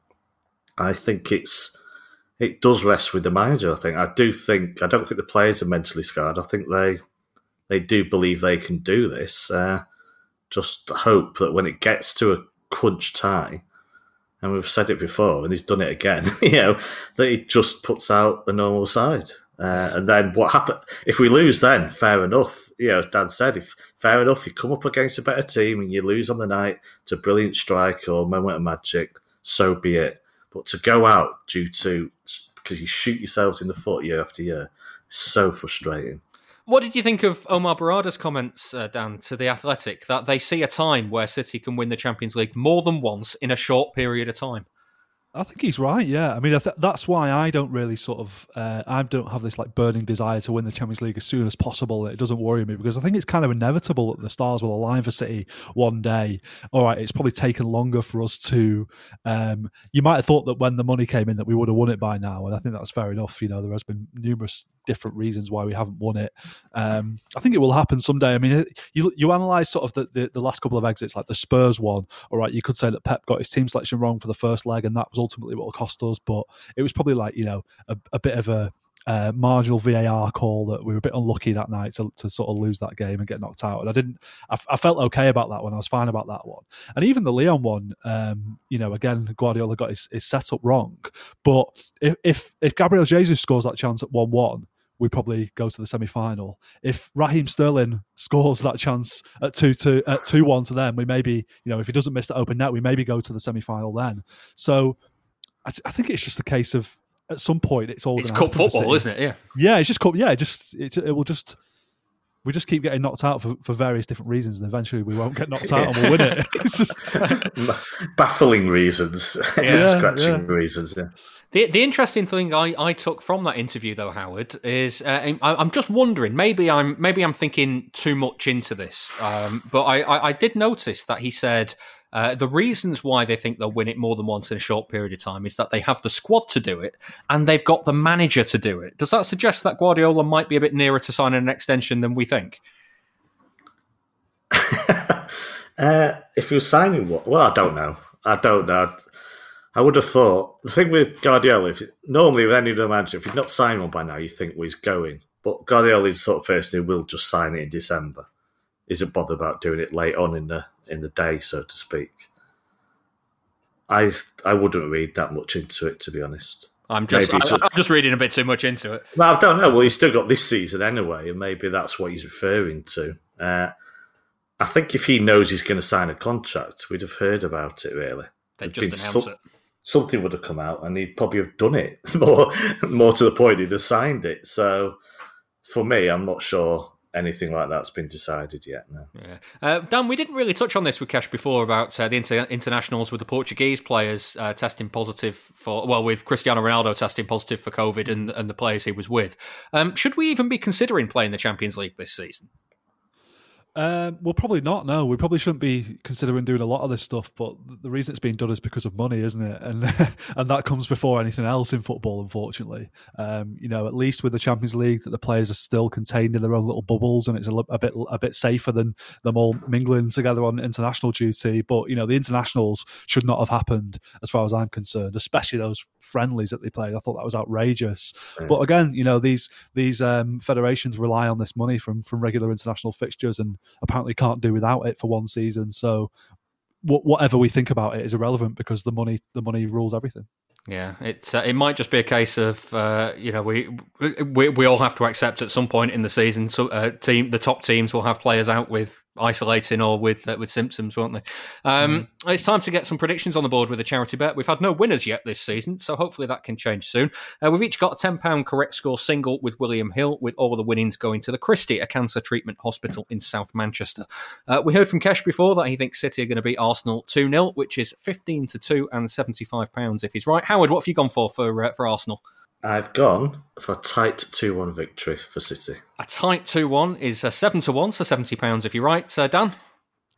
I think it's it does rest with the manager. I think I do think I don't think the players are mentally scarred. I think they they do believe they can do this. Uh, just hope that when it gets to a crunch time, and we've said it before, and he's done it again, you know, that he just puts out the normal side. Uh, and then what happened? If we lose, then fair enough. You know, as Dan said, if fair enough, you come up against a better team and you lose on the night to a brilliant strike or moment of magic, so be it. But to go out due to because you shoot yourselves in the foot year after year, is so frustrating.
What did you think of Omar Barada's comments, uh, Dan, to The Athletic, that they see a time where City can win the Champions League more than once in a short period of time?
I think he's right, yeah. I mean, I th- that's why I don't really sort of, uh, I don't have this like burning desire to win the Champions League as soon as possible. It doesn't worry me because I think it's kind of inevitable that the stars will align for City one day. All right, it's probably taken longer for us to, um, you might have thought that when the money came in that we would have won it by now, and I think that's fair enough. You know, there has been numerous different reasons why we haven't won it. Um, I think it will happen someday. I mean, you you analyse sort of the, the, the last couple of exits, like the Spurs one, all right, you could say that Pep got his team selection wrong for the first leg and that was ultimately what will cost us, but it was probably like, you know, a, a bit of a uh, marginal V A R call that we were a bit unlucky that night to, to sort of lose that game and get knocked out. And I didn't, I, I felt okay about that one. I was fine about that one. And even the Lyon one, um, you know, again, Guardiola got his, his setup wrong. But if, if, if Gabriel Jesus scores that chance at one one, we probably go to the semi-final. If Raheem Sterling scores that chance at two two at two one to them, we maybe, you know, if he doesn't miss the open net, we maybe go to the semi-final then. So I, I think it's just a case of at some point it's all.
It's cup football, isn't it? Yeah.
Yeah, it's just cup. Yeah, it just it, it will just. We just keep getting knocked out for, for various different reasons, and eventually we won't get knocked out and we'll win it. It's just
baffling reasons, yeah, scratching yeah. reasons. Yeah.
The the interesting thing I, I took from that interview, though, Howard, is uh, I, I'm just wondering. Maybe I'm maybe I'm thinking too much into this, um, but I, I, I did notice that he said uh, the reasons why they think they'll win it more than once in a short period of time is that they have the squad to do it and they've got the manager to do it. Does that suggest that Guardiola might be a bit nearer to signing an extension than we think?
uh, if he was signing what? Well, I don't know. I don't know. I would have thought, the thing with Guardiola, if, normally with any other manager, if he's not signed one by now, you think, well, he's going. But Guardiola is the sort of person who will just sign it in December. Isn't bothered about doing it late on in the in the day, so to speak. I I wouldn't read that much into it, to be honest.
I'm just I, I'm just reading a bit too much into it.
Well, I don't know. Well, he's still got this season anyway, and maybe that's what he's referring to. Uh, I think if he knows he's going to sign a contract, we'd have heard about it, really.
They'd just announce
some,
it.
Something would have come out, and he'd probably have done it. more, more to the point, he'd have signed it. So, for me, I'm not sure anything like that's been decided yet. No.
Yeah. Uh, Dan, we didn't really touch on this with Kesh before about uh, the inter- internationals with the Portuguese players uh, testing positive for, well, with Cristiano Ronaldo testing positive for COVID and, and the players he was with. Um, should we even be considering playing the Champions League this season?
Um, well, probably not. No, we probably shouldn't be considering doing a lot of this stuff. But the reason it's being done is because of money, isn't it? And and that comes before anything else in football, unfortunately. Um, you know, at least with the Champions League, that the players are still contained in their own little bubbles, and it's a, a bit a bit safer than them all mingling together on international duty. But you know, the internationals should not have happened, as far as I'm concerned. Especially those friendlies that they played. I thought that was outrageous. Mm. But again, you know, these these um, federations rely on this money from from regular international fixtures and apparently can't do without it for one season. So w- whatever we think about it is irrelevant because the money the money rules everything.
Yeah, it's uh, it might just be a case of uh, you know we, we we all have to accept at some point in the season. So uh, team the top teams will have players out with isolating or with uh, with symptoms, won't they? Um, mm. It's time to get some predictions on the board with a charity bet. We've had no winners yet this season, so hopefully that can change soon. Uh, we've each got a ten pounds correct score single with William Hill, with all the winnings going to the Christie, a cancer treatment hospital in South Manchester. Uh, we heard from Kesh before that he thinks City are going to beat Arsenal two nil, which is fifteen to two and seventy-five pounds if he's right. Howard, what have you gone for for, uh, for Arsenal?
I've gone for a tight two one victory for City.
A tight two one is uh, seven to one, so seventy pounds if you're right. Uh, Dan?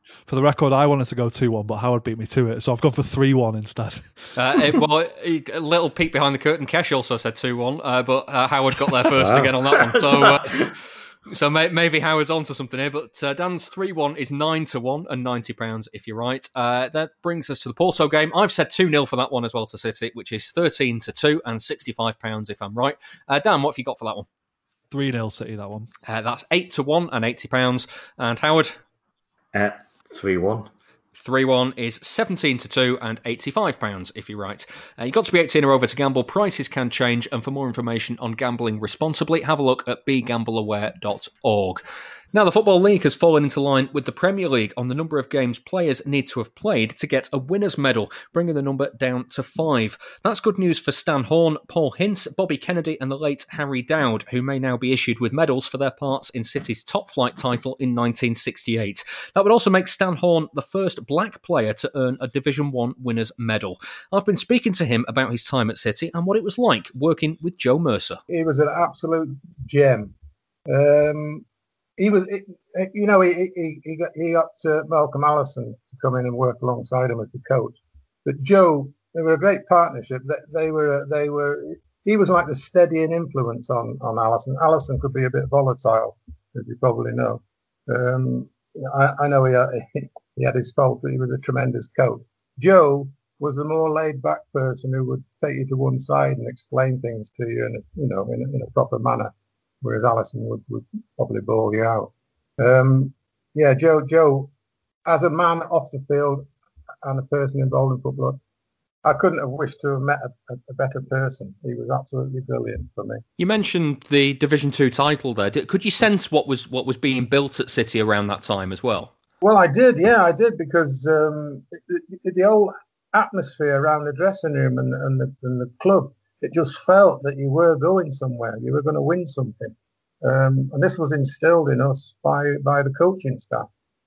For the record, I wanted to go two one, but Howard beat me to it, so I've gone for three one instead.
Uh, it, well, a little peek behind the curtain, Kesh also said two one, uh, but uh, Howard got there first again on that one. So uh, so may, maybe Howard's onto something here, but uh, Dan's three one is nine to one and ninety pounds if you're right. Uh, that brings us to the Porto game. I've said two nil for that one as well to City, which is thirteen to two and sixty-five pounds if I'm right. Uh, Dan, what have you got for that one?
three nil City, that one.
Uh, that's eight to one and eighty pounds. And Howard?
Uh, three one.
three one is seventeen to two and eighty-five pounds if you're right. Uh, you've got to be eighteen or over to gamble. Prices can change, and for more information on gambling responsibly, have a look at be gamble aware dot org. Now, the Football League has fallen into line with the Premier League on the number of games players need to have played to get a winner's medal, bringing the number down to five. That's good news for Stan Horn, Paul Hince, Bobby Kennedy and the late Harry Dowd, who may now be issued with medals for their parts in City's top-flight title in nineteen sixty-eight. That would also make Stan Horn the first black player to earn a Division one winner's medal. I've been speaking to him about his time at City and what it was like working with Joe Mercer.
He was an absolute gem. Um... He was, you know, he he he got, he got uh, Malcolm Allison to come in and work alongside him as the coach. But Joe, they were a great partnership. They, they were, they were. He was like the steadying influence on on Allison. Allison could be a bit volatile, as you probably know. Um, I, I know he had, he had his fault, but he was a tremendous coach. Joe was the more laid back person who would take you to one side and explain things to you in a, you know, in a, in a proper manner. Whereas Allison would, would probably ball you out. Um, yeah, Joe, Joe, as a man off the field and a person involved in football, I couldn't have wished to have met a, a better person. He was absolutely brilliant for me.
You mentioned the Division Two title there. Could you sense what was what was being built at City around that time as well?
Well, I did, yeah, I did, because um, the, the whole atmosphere around the dressing room and, and, the, and the club, it just felt that you were going somewhere. You were going to win something. Um, and this was instilled in us by, by the coaching staff.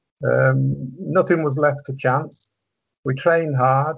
Um, nothing was left to chance. We trained hard,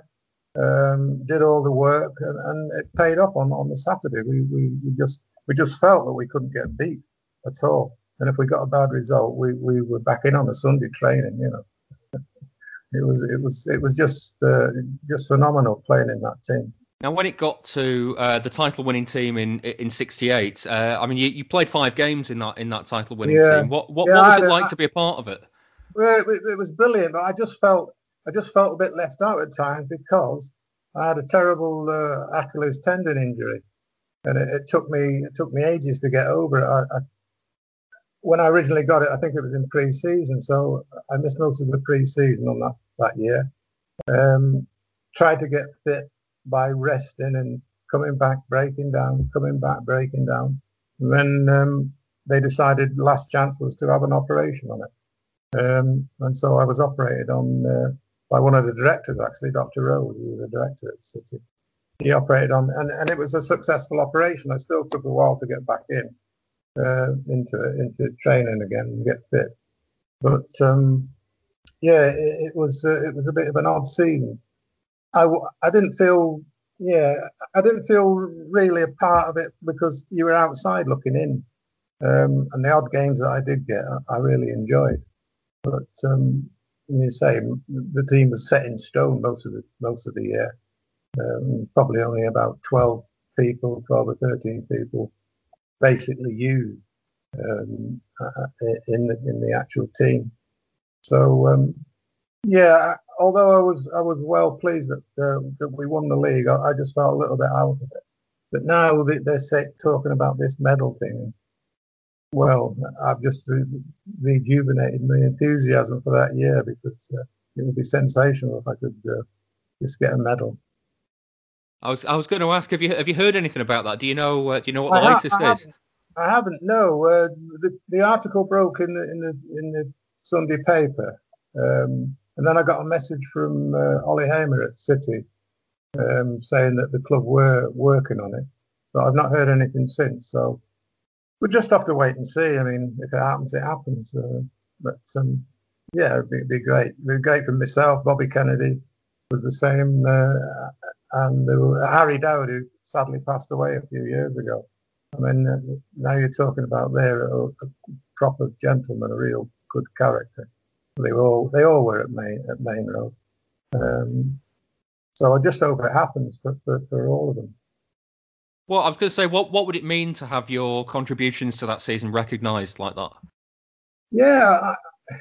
um, did all the work, and, and it paid off on, on the Saturday. We, we, we just we just felt that we couldn't get beat at all. And if we got a bad result, we, we were back in on a Sunday training, you know. it was it was it was just uh, just phenomenal playing in that team.
Now, when it got to uh, the title-winning team in in sixty-eight, uh, I mean, you, you played five games in that in that title-winning
yeah.
team. What what,
yeah,
what was it
I,
like
I,
to be a part of it?
Well, it, it was brilliant, but I just felt I just felt a bit left out at times because I had a terrible uh, Achilles tendon injury, and it, it took me it took me ages to get over it. I, I, when I originally got it, I think it was in pre-season, so I missed most of the pre-season on that that year. Um, tried to get fit by resting and coming back, breaking down, coming back, breaking down. And then um, they decided last chance was to have an operation on it. Um, and so I was operated on uh, by one of the directors, actually, Doctor Rose, who was the director at City. He operated on, and, and it was a successful operation. It still took a while to get back in, uh, into into training again and get fit. But um, yeah, it, it was uh, it was a bit of an odd season. I, I didn't feel, yeah, I didn't feel really a part of it because you were outside looking in. Um, and the odd games that I did get, I, I really enjoyed. But um, you say the team was set in stone most of the most of the year. Um, probably only about twelve people, twelve or thirteen people, basically used um, in the in the actual team. So um, yeah. Although I was I was well pleased that uh, that we won the league, I, I just felt a little bit out of it. But now they, they're say, talking about this medal thing. Well, I've just re- rejuvenated my enthusiasm for that year because uh, it would be sensational if I could uh, just get a medal.
I was I was going to ask, have you have you heard anything about that? Do you know uh, do you know what the
I
latest
ha- I
is?
Haven't, I haven't. No, uh, the the article broke in the in the in the Sunday paper. Um, And then I got a message from uh, Ollie Hamer at City um, saying that the club were working on it. But I've not heard anything since. So we'll just have to wait and see. I mean, if it happens, it happens. Uh, but um, yeah, it'd be, it'd be great. It'd be great for myself. Bobby Kennedy was the same. Uh, and there were Harry Dowd, who sadly passed away a few years ago. I mean, uh, now you're talking about there a, a proper gentleman, a real good character. They were all they all were at Main at Main Road. Um, so I just hope it happens for, for, for all of them.
Well, I was going to say, what what would it mean to have your contributions to that season recognised like that?
Yeah, I,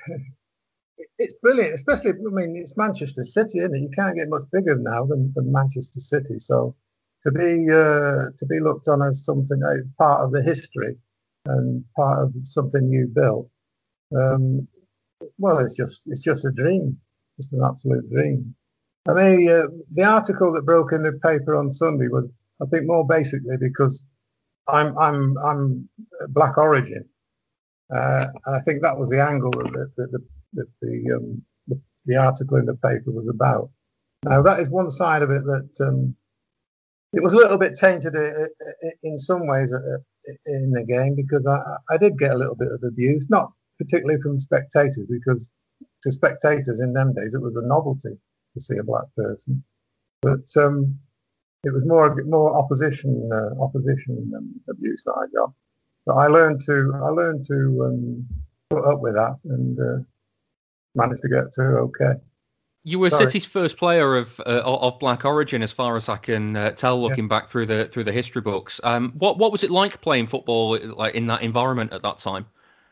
it's brilliant. Especially, I mean, it's Manchester City, isn't it? You can't get much bigger now than, than Manchester City. So to be uh, to be looked on as something like part of the history and part of something you built, um, well, it's just it's just a dream, just an absolute dream. I mean, uh, the article that broke in the paper on Sunday was, I think, more basically because I'm I'm I'm Black Origin, uh, and I think that was the angle that the the the, the, um, the the article in the paper was about. Now that is one side of it that um, it was a little bit tainted in some ways in the game, because I, I did get a little bit of abuse, not particularly from spectators, because to spectators in them days it was a novelty to see a black person, but um, it was more more opposition uh, opposition um, abuse that I got. But I learned to I learned to um, put up with that and uh, managed to get through okay.
You were
Sorry.
City's first player of uh, of black origin, as far as I can uh, tell, looking yeah. back through the through the history books. Um, what what was it like playing football like in that environment at that time?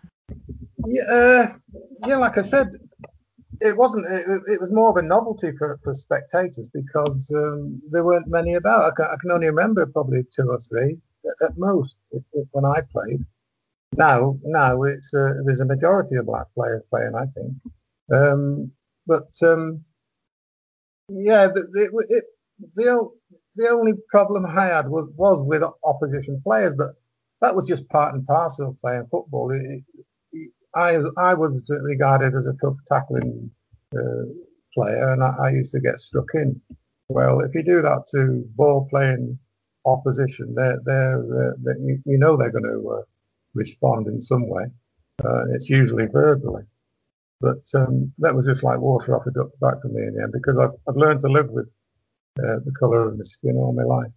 Yeah, uh, yeah, like I said, it wasn't. It, it was more of a novelty for, for spectators because um, there weren't many about. I can, I can only remember probably two or three at, at most it, it, when I played. Now, now it's uh, there's a majority of black players playing, I think. Um, but um, yeah, the the, it, the the only problem I had was was with opposition players, but that was just part and parcel of playing football. It, it, I I was regarded as a tough tackling uh, player, and I, I used to get stuck in. Well, if you do that to ball playing opposition, they're they're, uh, they're you, you know they're going to uh, respond in some way. Uh, it's usually verbally, but um, that was just like water off a duck's back for me in the end, because I've, I've learned to live with uh, the colour of the skin all my life.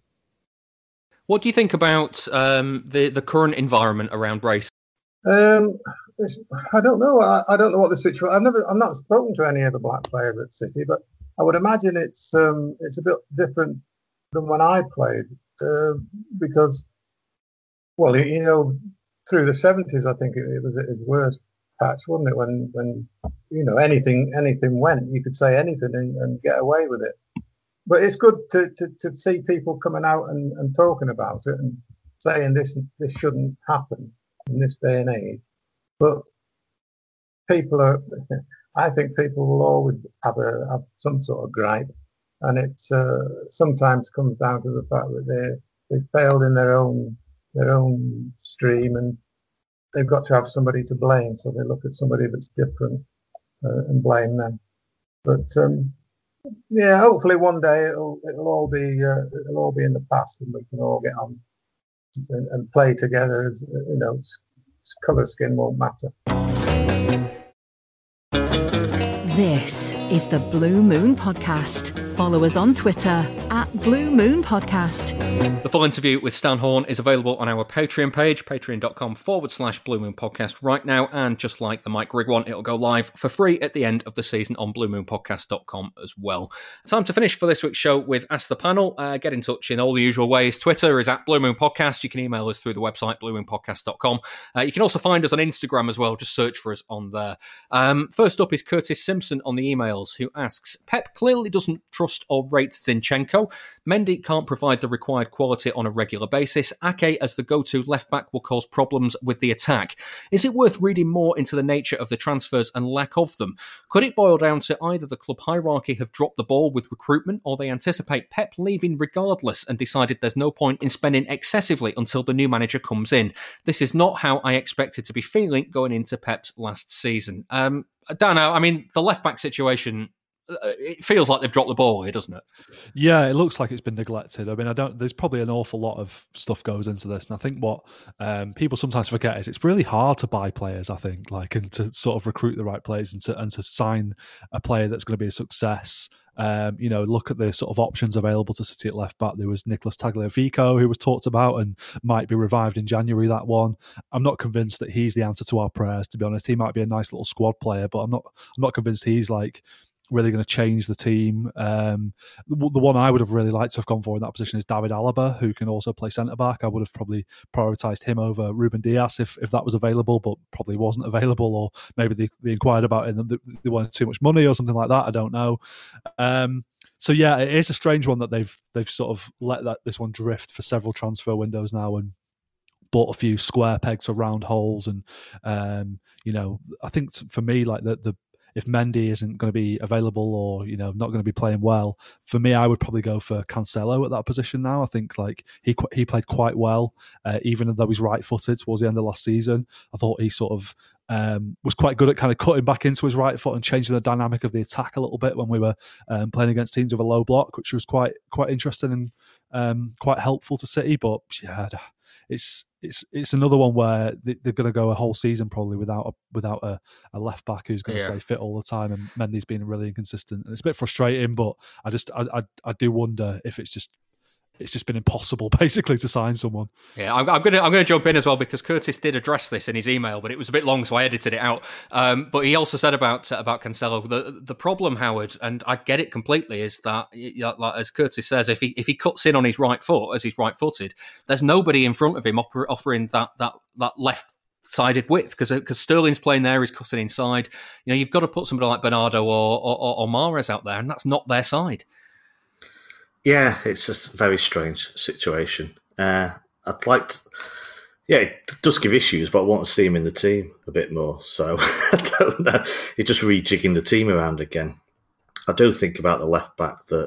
What do you think about um, the the current environment around race?
Um, it's, I don't know. I, I don't know what the situation. I've never. I'm not spoken to any of the black players at City, but I would imagine it's um, it's a bit different than when I played, uh, because, well, you know, through the seventies, I think it, it was at its worst patch, wasn't it? When when you know anything anything went, you could say anything and, and get away with it. But it's good to, to, to see people coming out and, and talking about it and saying this this shouldn't happen in this day and age. But people are, I think people will always have a have some sort of gripe, and it uh, sometimes comes down to the fact that they they failed in their own their own stream, and they've got to have somebody to blame. So they look at somebody that's different uh, and blame them. But um, yeah, hopefully one day it'll it'll all be uh, it'll all be in the past, and we can all get on and, and play together. As you know, colour skin won't matter.
This is the Blue Moon Podcast. Follow us on Twitter at Blue Moon Podcast.
The full interview with Stan Horn is available on our Patreon page, patreon.com forward slash Blue Moon Podcast right now. And just like the Mike Grigg one, it'll go live for free at the end of the season on blue moon podcast dot com as well. Time to finish for this week's show with Ask the Panel. Uh, get in touch in all the usual ways. Twitter is at Blue Moon Podcast. You can email us through the website, blue moon podcast dot com. Uh, you can also find us on Instagram as well. Just search for us on there. Um, first up is Curtis Simpson on the emails, who asks, Pep clearly doesn't trust or rate Zinchenko. Mendy can't provide the required quality on a regular basis. Ake as the go-to left-back will cause problems with the attack. Is it worth reading more into the nature of the transfers and lack of them? Could it boil down to either the club hierarchy have dropped the ball with recruitment, or they anticipate Pep leaving regardless and decided there's no point in spending excessively until the new manager comes in? This is not how I expected to be feeling going into Pep's last season. Um, Dan, I mean, the left-back situation it feels like they've dropped the ball here, doesn't it?
Yeah, it looks like it's been neglected. I mean, I don't. There's probably an awful lot of stuff goes into this, and I think what um, people sometimes forget is it's really hard to buy players. I think, like, and to sort of recruit the right players and to and to sign a player that's going to be a success. Um, you know, look at the sort of options available to City at left back. There was Nicolas Tagliafico, who was talked about and might be revived in January. That one, I'm not convinced that he's the answer to our prayers. To be honest, he might be a nice little squad player, but I'm not. I'm not convinced he's like really going to change the team. Um, the, the one I would have really liked to have gone for in that position is David Alaba, who can also play centre-back. I would have probably prioritised him over Ruben Dias if, if that was available, but probably wasn't available, or maybe they, they inquired about it and they, they wanted too much money or something like that. I don't know. Um, so yeah, it is a strange one that they've they've sort of let that this one drift for several transfer windows now and bought a few square pegs for round holes. And um, you know, I think for me, like the the if Mendy isn't going to be available or, you know, not going to be playing well, for me, I would probably go for Cancelo at that position now. I think like he he played quite well, uh, even though he's right-footed towards the end of last season. I thought he sort of um, was quite good at kind of cutting back into his right foot and changing the dynamic of the attack a little bit when we were um, playing against teams with a low block, which was quite quite interesting and um, quite helpful to City. But yeah, it's it's it's another one where they're going to go a whole season probably without a, without a, a left back who's going to yeah. stay fit all the time, and Mendy's been really inconsistent. And it's a bit frustrating, but I just I, I I do wonder if it's just it's just been impossible basically to sign someone.
Yeah, I'm, I'm gonna I'm gonna jump in as well because Curtis did address this in his email, but it was a bit long, so I edited it out. Um, but he also said about about Cancelo, the the problem, Howard, and I get it completely, is that like, as Curtis says, if he if he cuts in on his right foot as he's right footed, there's nobody in front of him offer, offering that that that left sided width because because Sterling's playing there, he's cutting inside. You know, you've got to put somebody like Bernardo or or, or Mahrez out there, and that's not their side.
Yeah, it's just a very strange situation. Uh, I'd like to, yeah, it does give issues, but I want to see him in the team a bit more. So I don't know. It's just rejigging the team around again. I do think about the left back that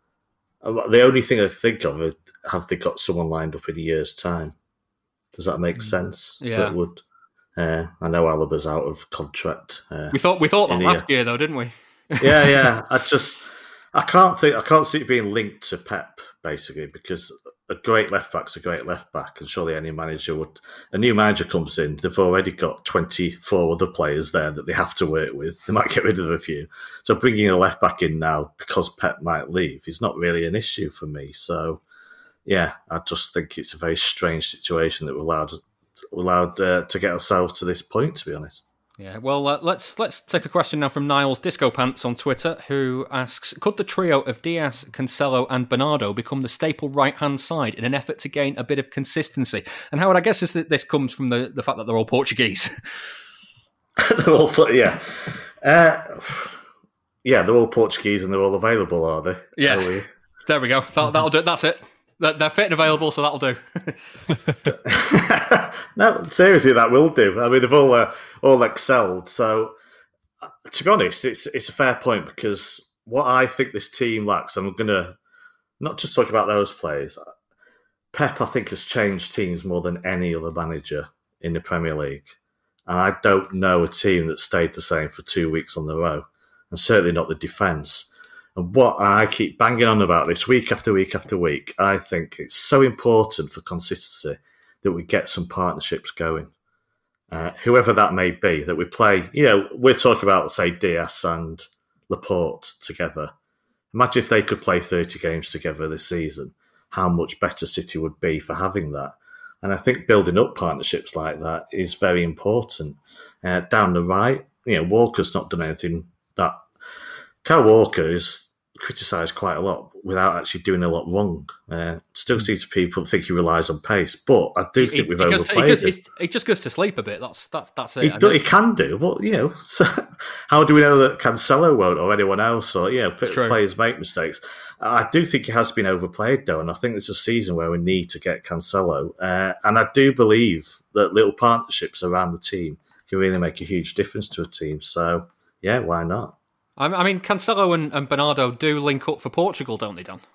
the only thing I think of is have they got someone lined up in a year's time? Does that make sense?
Yeah.
That would. Uh, I know Alaba's out of contract. Uh,
we thought we thought that last year, though, didn't we?
yeah, yeah. I just. I can't think. I can't see it being linked to Pep basically because a great left back's a great left back, and surely any manager would. A new manager comes in, they've already got twenty-four other players there that they have to work with. They might get rid of a few, so bringing a left back in now because Pep might leave is not really an issue for me. So, yeah, I just think it's a very strange situation that we're allowed we're allowed uh, to get ourselves to this point. To be honest.
Yeah, well, uh, let's let's take a question now from Niles Disco Pants on Twitter, who asks, could the trio of Diaz, Cancelo and Bernardo become the staple right-hand side in an effort to gain a bit of consistency? And Howard, I guess this, this comes from the, the fact that they're all Portuguese.
they're all, yeah. Uh, yeah, they're all Portuguese and they're all available, are they?
Yeah,
are we?
There we go. That, that'll do it. That's it. They're fit and available, so that'll do.
No, seriously, that will do. I mean, they've all uh, all excelled. So, uh, to be honest, it's it's a fair point because what I think this team lacks, I'm going to not just talk about those players. Pep, I think, has changed teams more than any other manager in the Premier League. And I don't know a team that stayed the same for two weeks on the row, and certainly not the defence. And what and I keep banging on about this week after week after week, I think it's so important for consistency that we get some partnerships going. Uh, whoever that may be, that we play, you know, we're talking about, say, Diaz and Laporte together. Imagine if they could play thirty games together this season, how much better City would be for having that. And I think building up partnerships like that is very important. Uh, down the right, you know, Walker's not done anything that... Kyle Walker is criticised quite a lot without actually doing a lot wrong. Uh, still sees people think he relies on pace, but I do think
he,
we've
he
overplayed
goes,
it.
He just goes to sleep a bit. That's that's that's it.
He, do, he can do, but you know, so how do we know that Cancelo won't or anyone else? Or yeah, you know, players make mistakes. I do think it has been overplayed though, and I think it's a season where we need to get Cancelo. Uh, and I do believe that little partnerships around the team can really make a huge difference to a team. So yeah, why not?
I mean, Cancelo and, and Bernardo do link up for Portugal, don't they, Dan?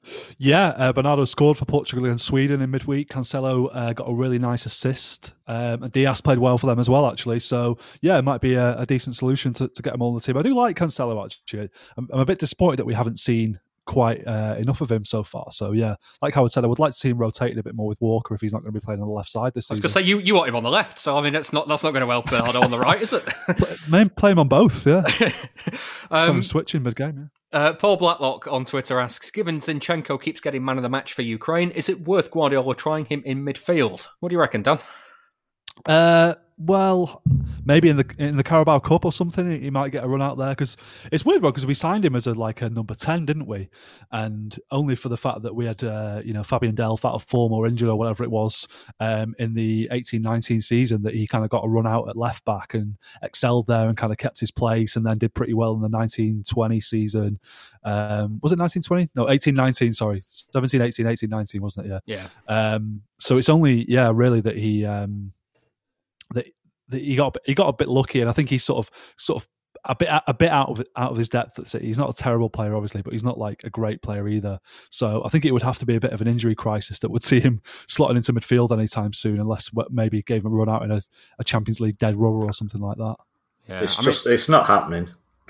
Yeah, uh, Bernardo scored for Portugal and Sweden in midweek. Cancelo uh, got a really nice assist. Um, and Diaz played well for them as well, actually. So, yeah, it might be a, a decent solution to, to get them all on the team. I do like Cancelo, actually. I'm, I'm a bit disappointed that we haven't seen quite uh, enough of him so far. So, yeah, like Howard said, I would like to see him rotated a bit more with Walker if he's not going to be playing on the left side this season.
I was going to say, you, you want him on the left. So, I mean, that's not that's not going to help Bernardo on the right, is it?
play, play him on both, yeah.
um,
Some switching mid-game, yeah.
Uh, Paul Blacklock on Twitter asks, given Zinchenko keeps getting man of the match for Ukraine, is it worth Guardiola trying him in midfield? What do you reckon, Dan?
Uh, well, maybe in the in the Carabao Cup or something, he might get a run out there, because it's weird, because we signed him as a like a number ten, didn't we? And only for the fact that we had uh, you know Fabian Delph out of form or injured or whatever it was um, in the eighteen nineteen season, that he kind of got a run out at left back and excelled there and kind of kept his place, and then did pretty well in the nineteen twenty season. Um, was it nineteen twenty? No, eighteen nineteen. Sorry, seventeen eighteen, eighteen nineteen, wasn't it? Yeah.
Yeah.
Um, so it's only yeah, really that he. Um, That, that he got he got a bit lucky, and I think he's sort of sort of a bit a bit out of out of his depth at City. He's not a terrible player, obviously, but he's not like a great player either. So I think it would have to be a bit of an injury crisis that would see him slotting into midfield anytime soon, unless maybe gave him a run out in a, a Champions League dead rubber or something like that.
Yeah, it's I just mean, it's not happening.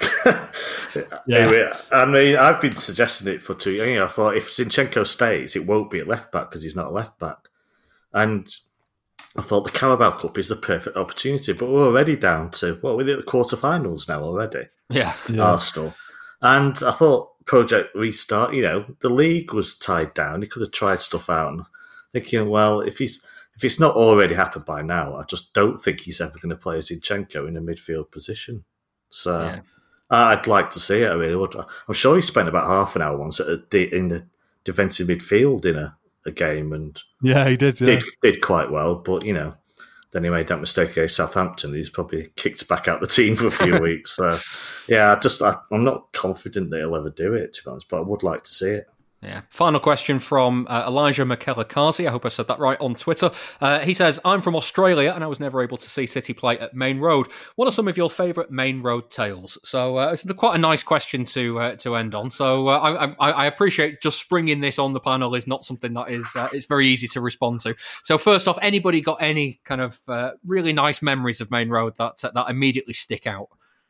yeah.
Anyway, I mean, I've been suggesting it for two years. You know, I thought if Zinchenko stays, it won't be at left back because he's not a left back, and I thought the Carabao Cup is the perfect opportunity, but we're already down to, what, we're at the quarterfinals now already?
Yeah.
yeah. Arsenal. And I thought Project Restart, you know, the league was tied down. He could have tried stuff out. And thinking, well, if he's if it's not already happened by now, I just don't think he's ever going to play Zinchenko in a midfield position. So yeah. I'd like to see it. I really would. I'm sure he spent about half an hour once at a, in the defensive midfield in a a game, and
yeah, he did, yeah.
did did quite well. But you know, then he made that mistake against Southampton. He's probably kicked back out the team for a few weeks. So yeah, I just I, I'm not confident that he'll ever do it, to be honest. But I would like to see it.
Yeah. Final question from uh, Elijah McKellar-Kazi. I hope I said that right on Twitter. Uh, he says, I'm from Australia and I was never able to see City play at Main Road. What are some of your favourite Main Road tales? So uh, it's quite a nice question to uh, to end on. So uh, I, I, I appreciate just springing this on the panel is not something that is uh, it's very easy to respond to. So first off, anybody got any kind of uh, really nice memories of Main Road that that immediately stick out?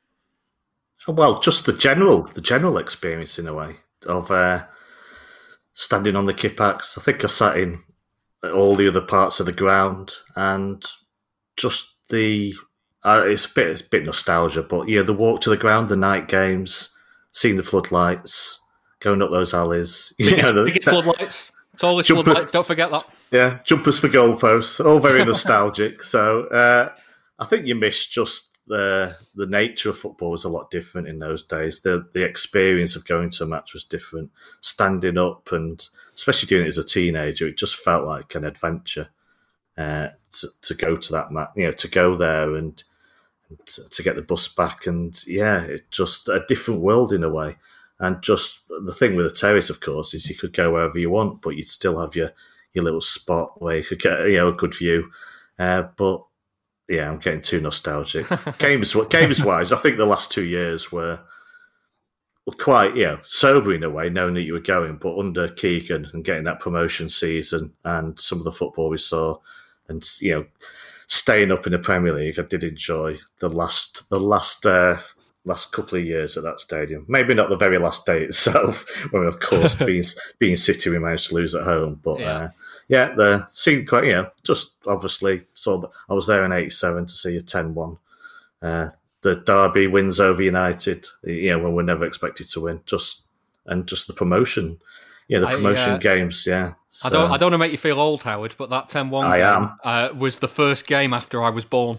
Well, just the general the general experience in a way of... Uh, standing on the Kippax. I think I sat in all the other parts of the ground, and just the uh, it's a bit it's a bit nostalgia, but yeah, the walk to the ground, the night games, seeing the floodlights, going up those alleys.
Biggest,
you know, the,
biggest floodlights. Tallest jumper, floodlights. Don't forget that.
Yeah, jumpers for goalposts. All very nostalgic. So uh, I think you miss just. The the nature of football was a lot different in those days. The the experience of going to a match was different. Standing up, and especially doing it as a teenager, it just felt like an adventure uh, to to go to that match. You know, to go there and, and to, to get the bus back, and yeah, it's just a different world in a way. And just the thing with the terrace, of course, is you could go wherever you want, but you'd still have your your little spot where you could get you know a good view. Uh, but Yeah, I'm getting too nostalgic. Games, games wise, I think the last two years were, were quite, you know, sober in a way, knowing that you were going. But under Keegan and getting that promotion season and some of the football we saw, and you know, staying up in the Premier League, I did enjoy the last, the last, uh, last couple of years at that stadium. Maybe not the very last day itself, when of course being being City, we managed to lose at home, but. Yeah. Uh, Yeah, the seemed quite, you know, just obviously saw that I was there in eighty-seven to see a ten one. Uh, the Derby wins over United, you know, when we're never expected to win, just and just the promotion. Yeah, the promotion I, uh, games, yeah. So,
I don't I don't want to make you feel old, Howard, but that ten one
I
game
am.
Uh, was the first game after I was born.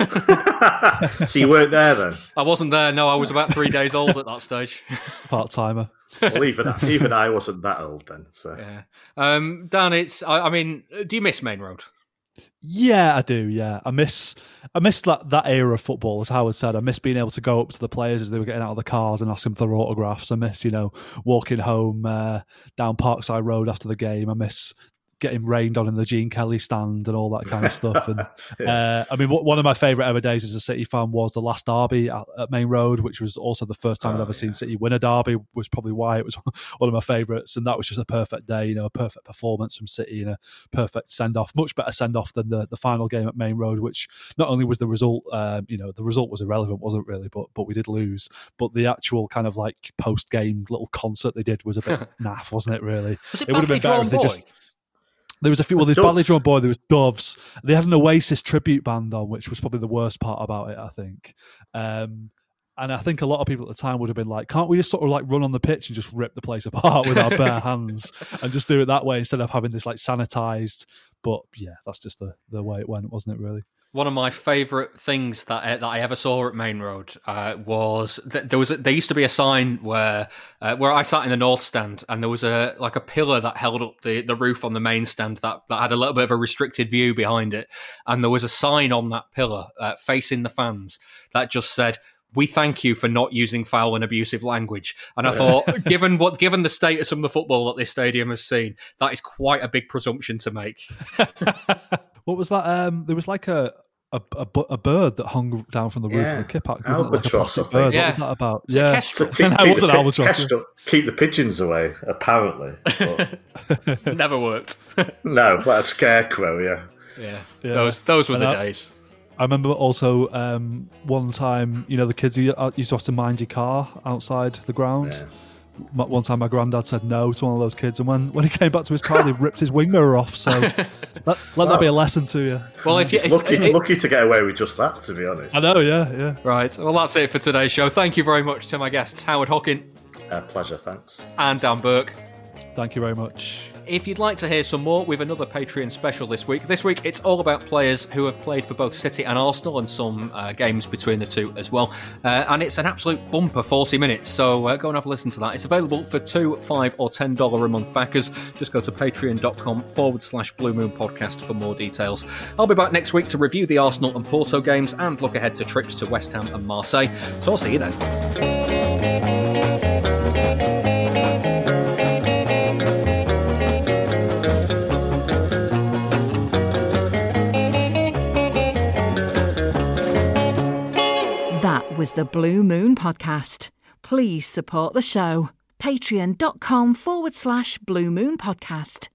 So you weren't there then?
I wasn't there, no, I was about three days old at that stage.
Part-timer.
Well, even even I wasn't that old then. So
yeah, um, Dan, it's. I, I mean, do you miss Main Road?
Yeah, I do. Yeah, I miss I miss that, that era of football. As Howard said, I miss being able to go up to the players as they were getting out of the cars and ask them for their autographs. I miss, you know, walking home uh, down Parkside Road after the game. I miss getting rained on in the Gene Kelly stand and all that kind of stuff. And yeah. uh, I mean, one of my favourite ever days as a City fan was the last derby at, at Main Road, which was also the first time oh, I'd ever yeah. seen City win a derby, was probably why it was one of my favourites. And that was just a perfect day, you know, a perfect performance from City and a perfect send-off, much better send-off than the, the final game at Main Road, which not only was the result, um, you know, the result was irrelevant, wasn't really, but but we did lose. But the actual kind of like post-game little concert they did was a bit naff, wasn't it, really?
Was it,
it would have been better if they
boy?
just... There was a few, well, there's Badly Drawn Boy, there was Doves. They had an Oasis tribute band on, which was probably the worst part about it, I think. Um, and I think a lot of people at the time would have been like, can't we just sort of like run on the pitch and just rip the place apart with our bare hands and just do it that way instead of having this like sanitized? But yeah, that's just the, the way it went, wasn't it, really?
One of my favourite things that uh, that I ever saw at Main Road uh, was that there was a, there used to be a sign where uh, where I sat in the north stand, and there was a like a pillar that held up the, the roof on the main stand that, that had a little bit of a restricted view behind it, and there was a sign on that pillar uh, facing the fans that just said, "We thank you for not using foul and abusive language." And I thought, given what, given the status of the football that this stadium has seen, that is quite a big presumption to make.
What was that? Um, there was like a, a a a bird that hung down from the roof
yeah.
of the Kippax.
Albatross,
like
I
bird.
Yeah.
What was that about?
Was
yeah,
it kestrel?
So keep,
no,
keep
it wasn't
the,
albatross.
kestrel, keep the pigeons away, apparently. But,
Never worked.
no, but a scarecrow, yeah.
Yeah,
Yeah.
those those were
And
the
I-
days.
I remember also um, one time, you know, the kids who used to have to mind your car outside the ground.
Yeah.
M- One time my granddad said no to one of those kids, and when, when he came back to his car, they ripped his wing mirror off. So let, let
Wow.
that be a lesson to you.
Well, if you if,
Lucky,
if-
lucky to get away with just that, to be honest.
I know, yeah, yeah.
right, well, that's it for today's show. Thank you very much to my guests, Howard Hockin
Uh, pleasure, thanks.
and Dan Burke.
Thank you very much.
If you'd like to hear some more, we've another Patreon special this week. This week, it's all about players who have played for both City and Arsenal, and some uh, games between the two as well. Uh, and it's an absolute bumper, forty minutes. So uh, go and have a listen to that. It's available for two, five, or ten dollars a month backers. Just go to patreon.com forward slash Blue Moon Podcast for more details. I'll be back next week to review the Arsenal and Porto games and look ahead to trips to West Ham and Marseille. So I'll see you then.
That was the Blue Moon Podcast. Please support the show. Patreon.com forward slash Blue Moon Podcast.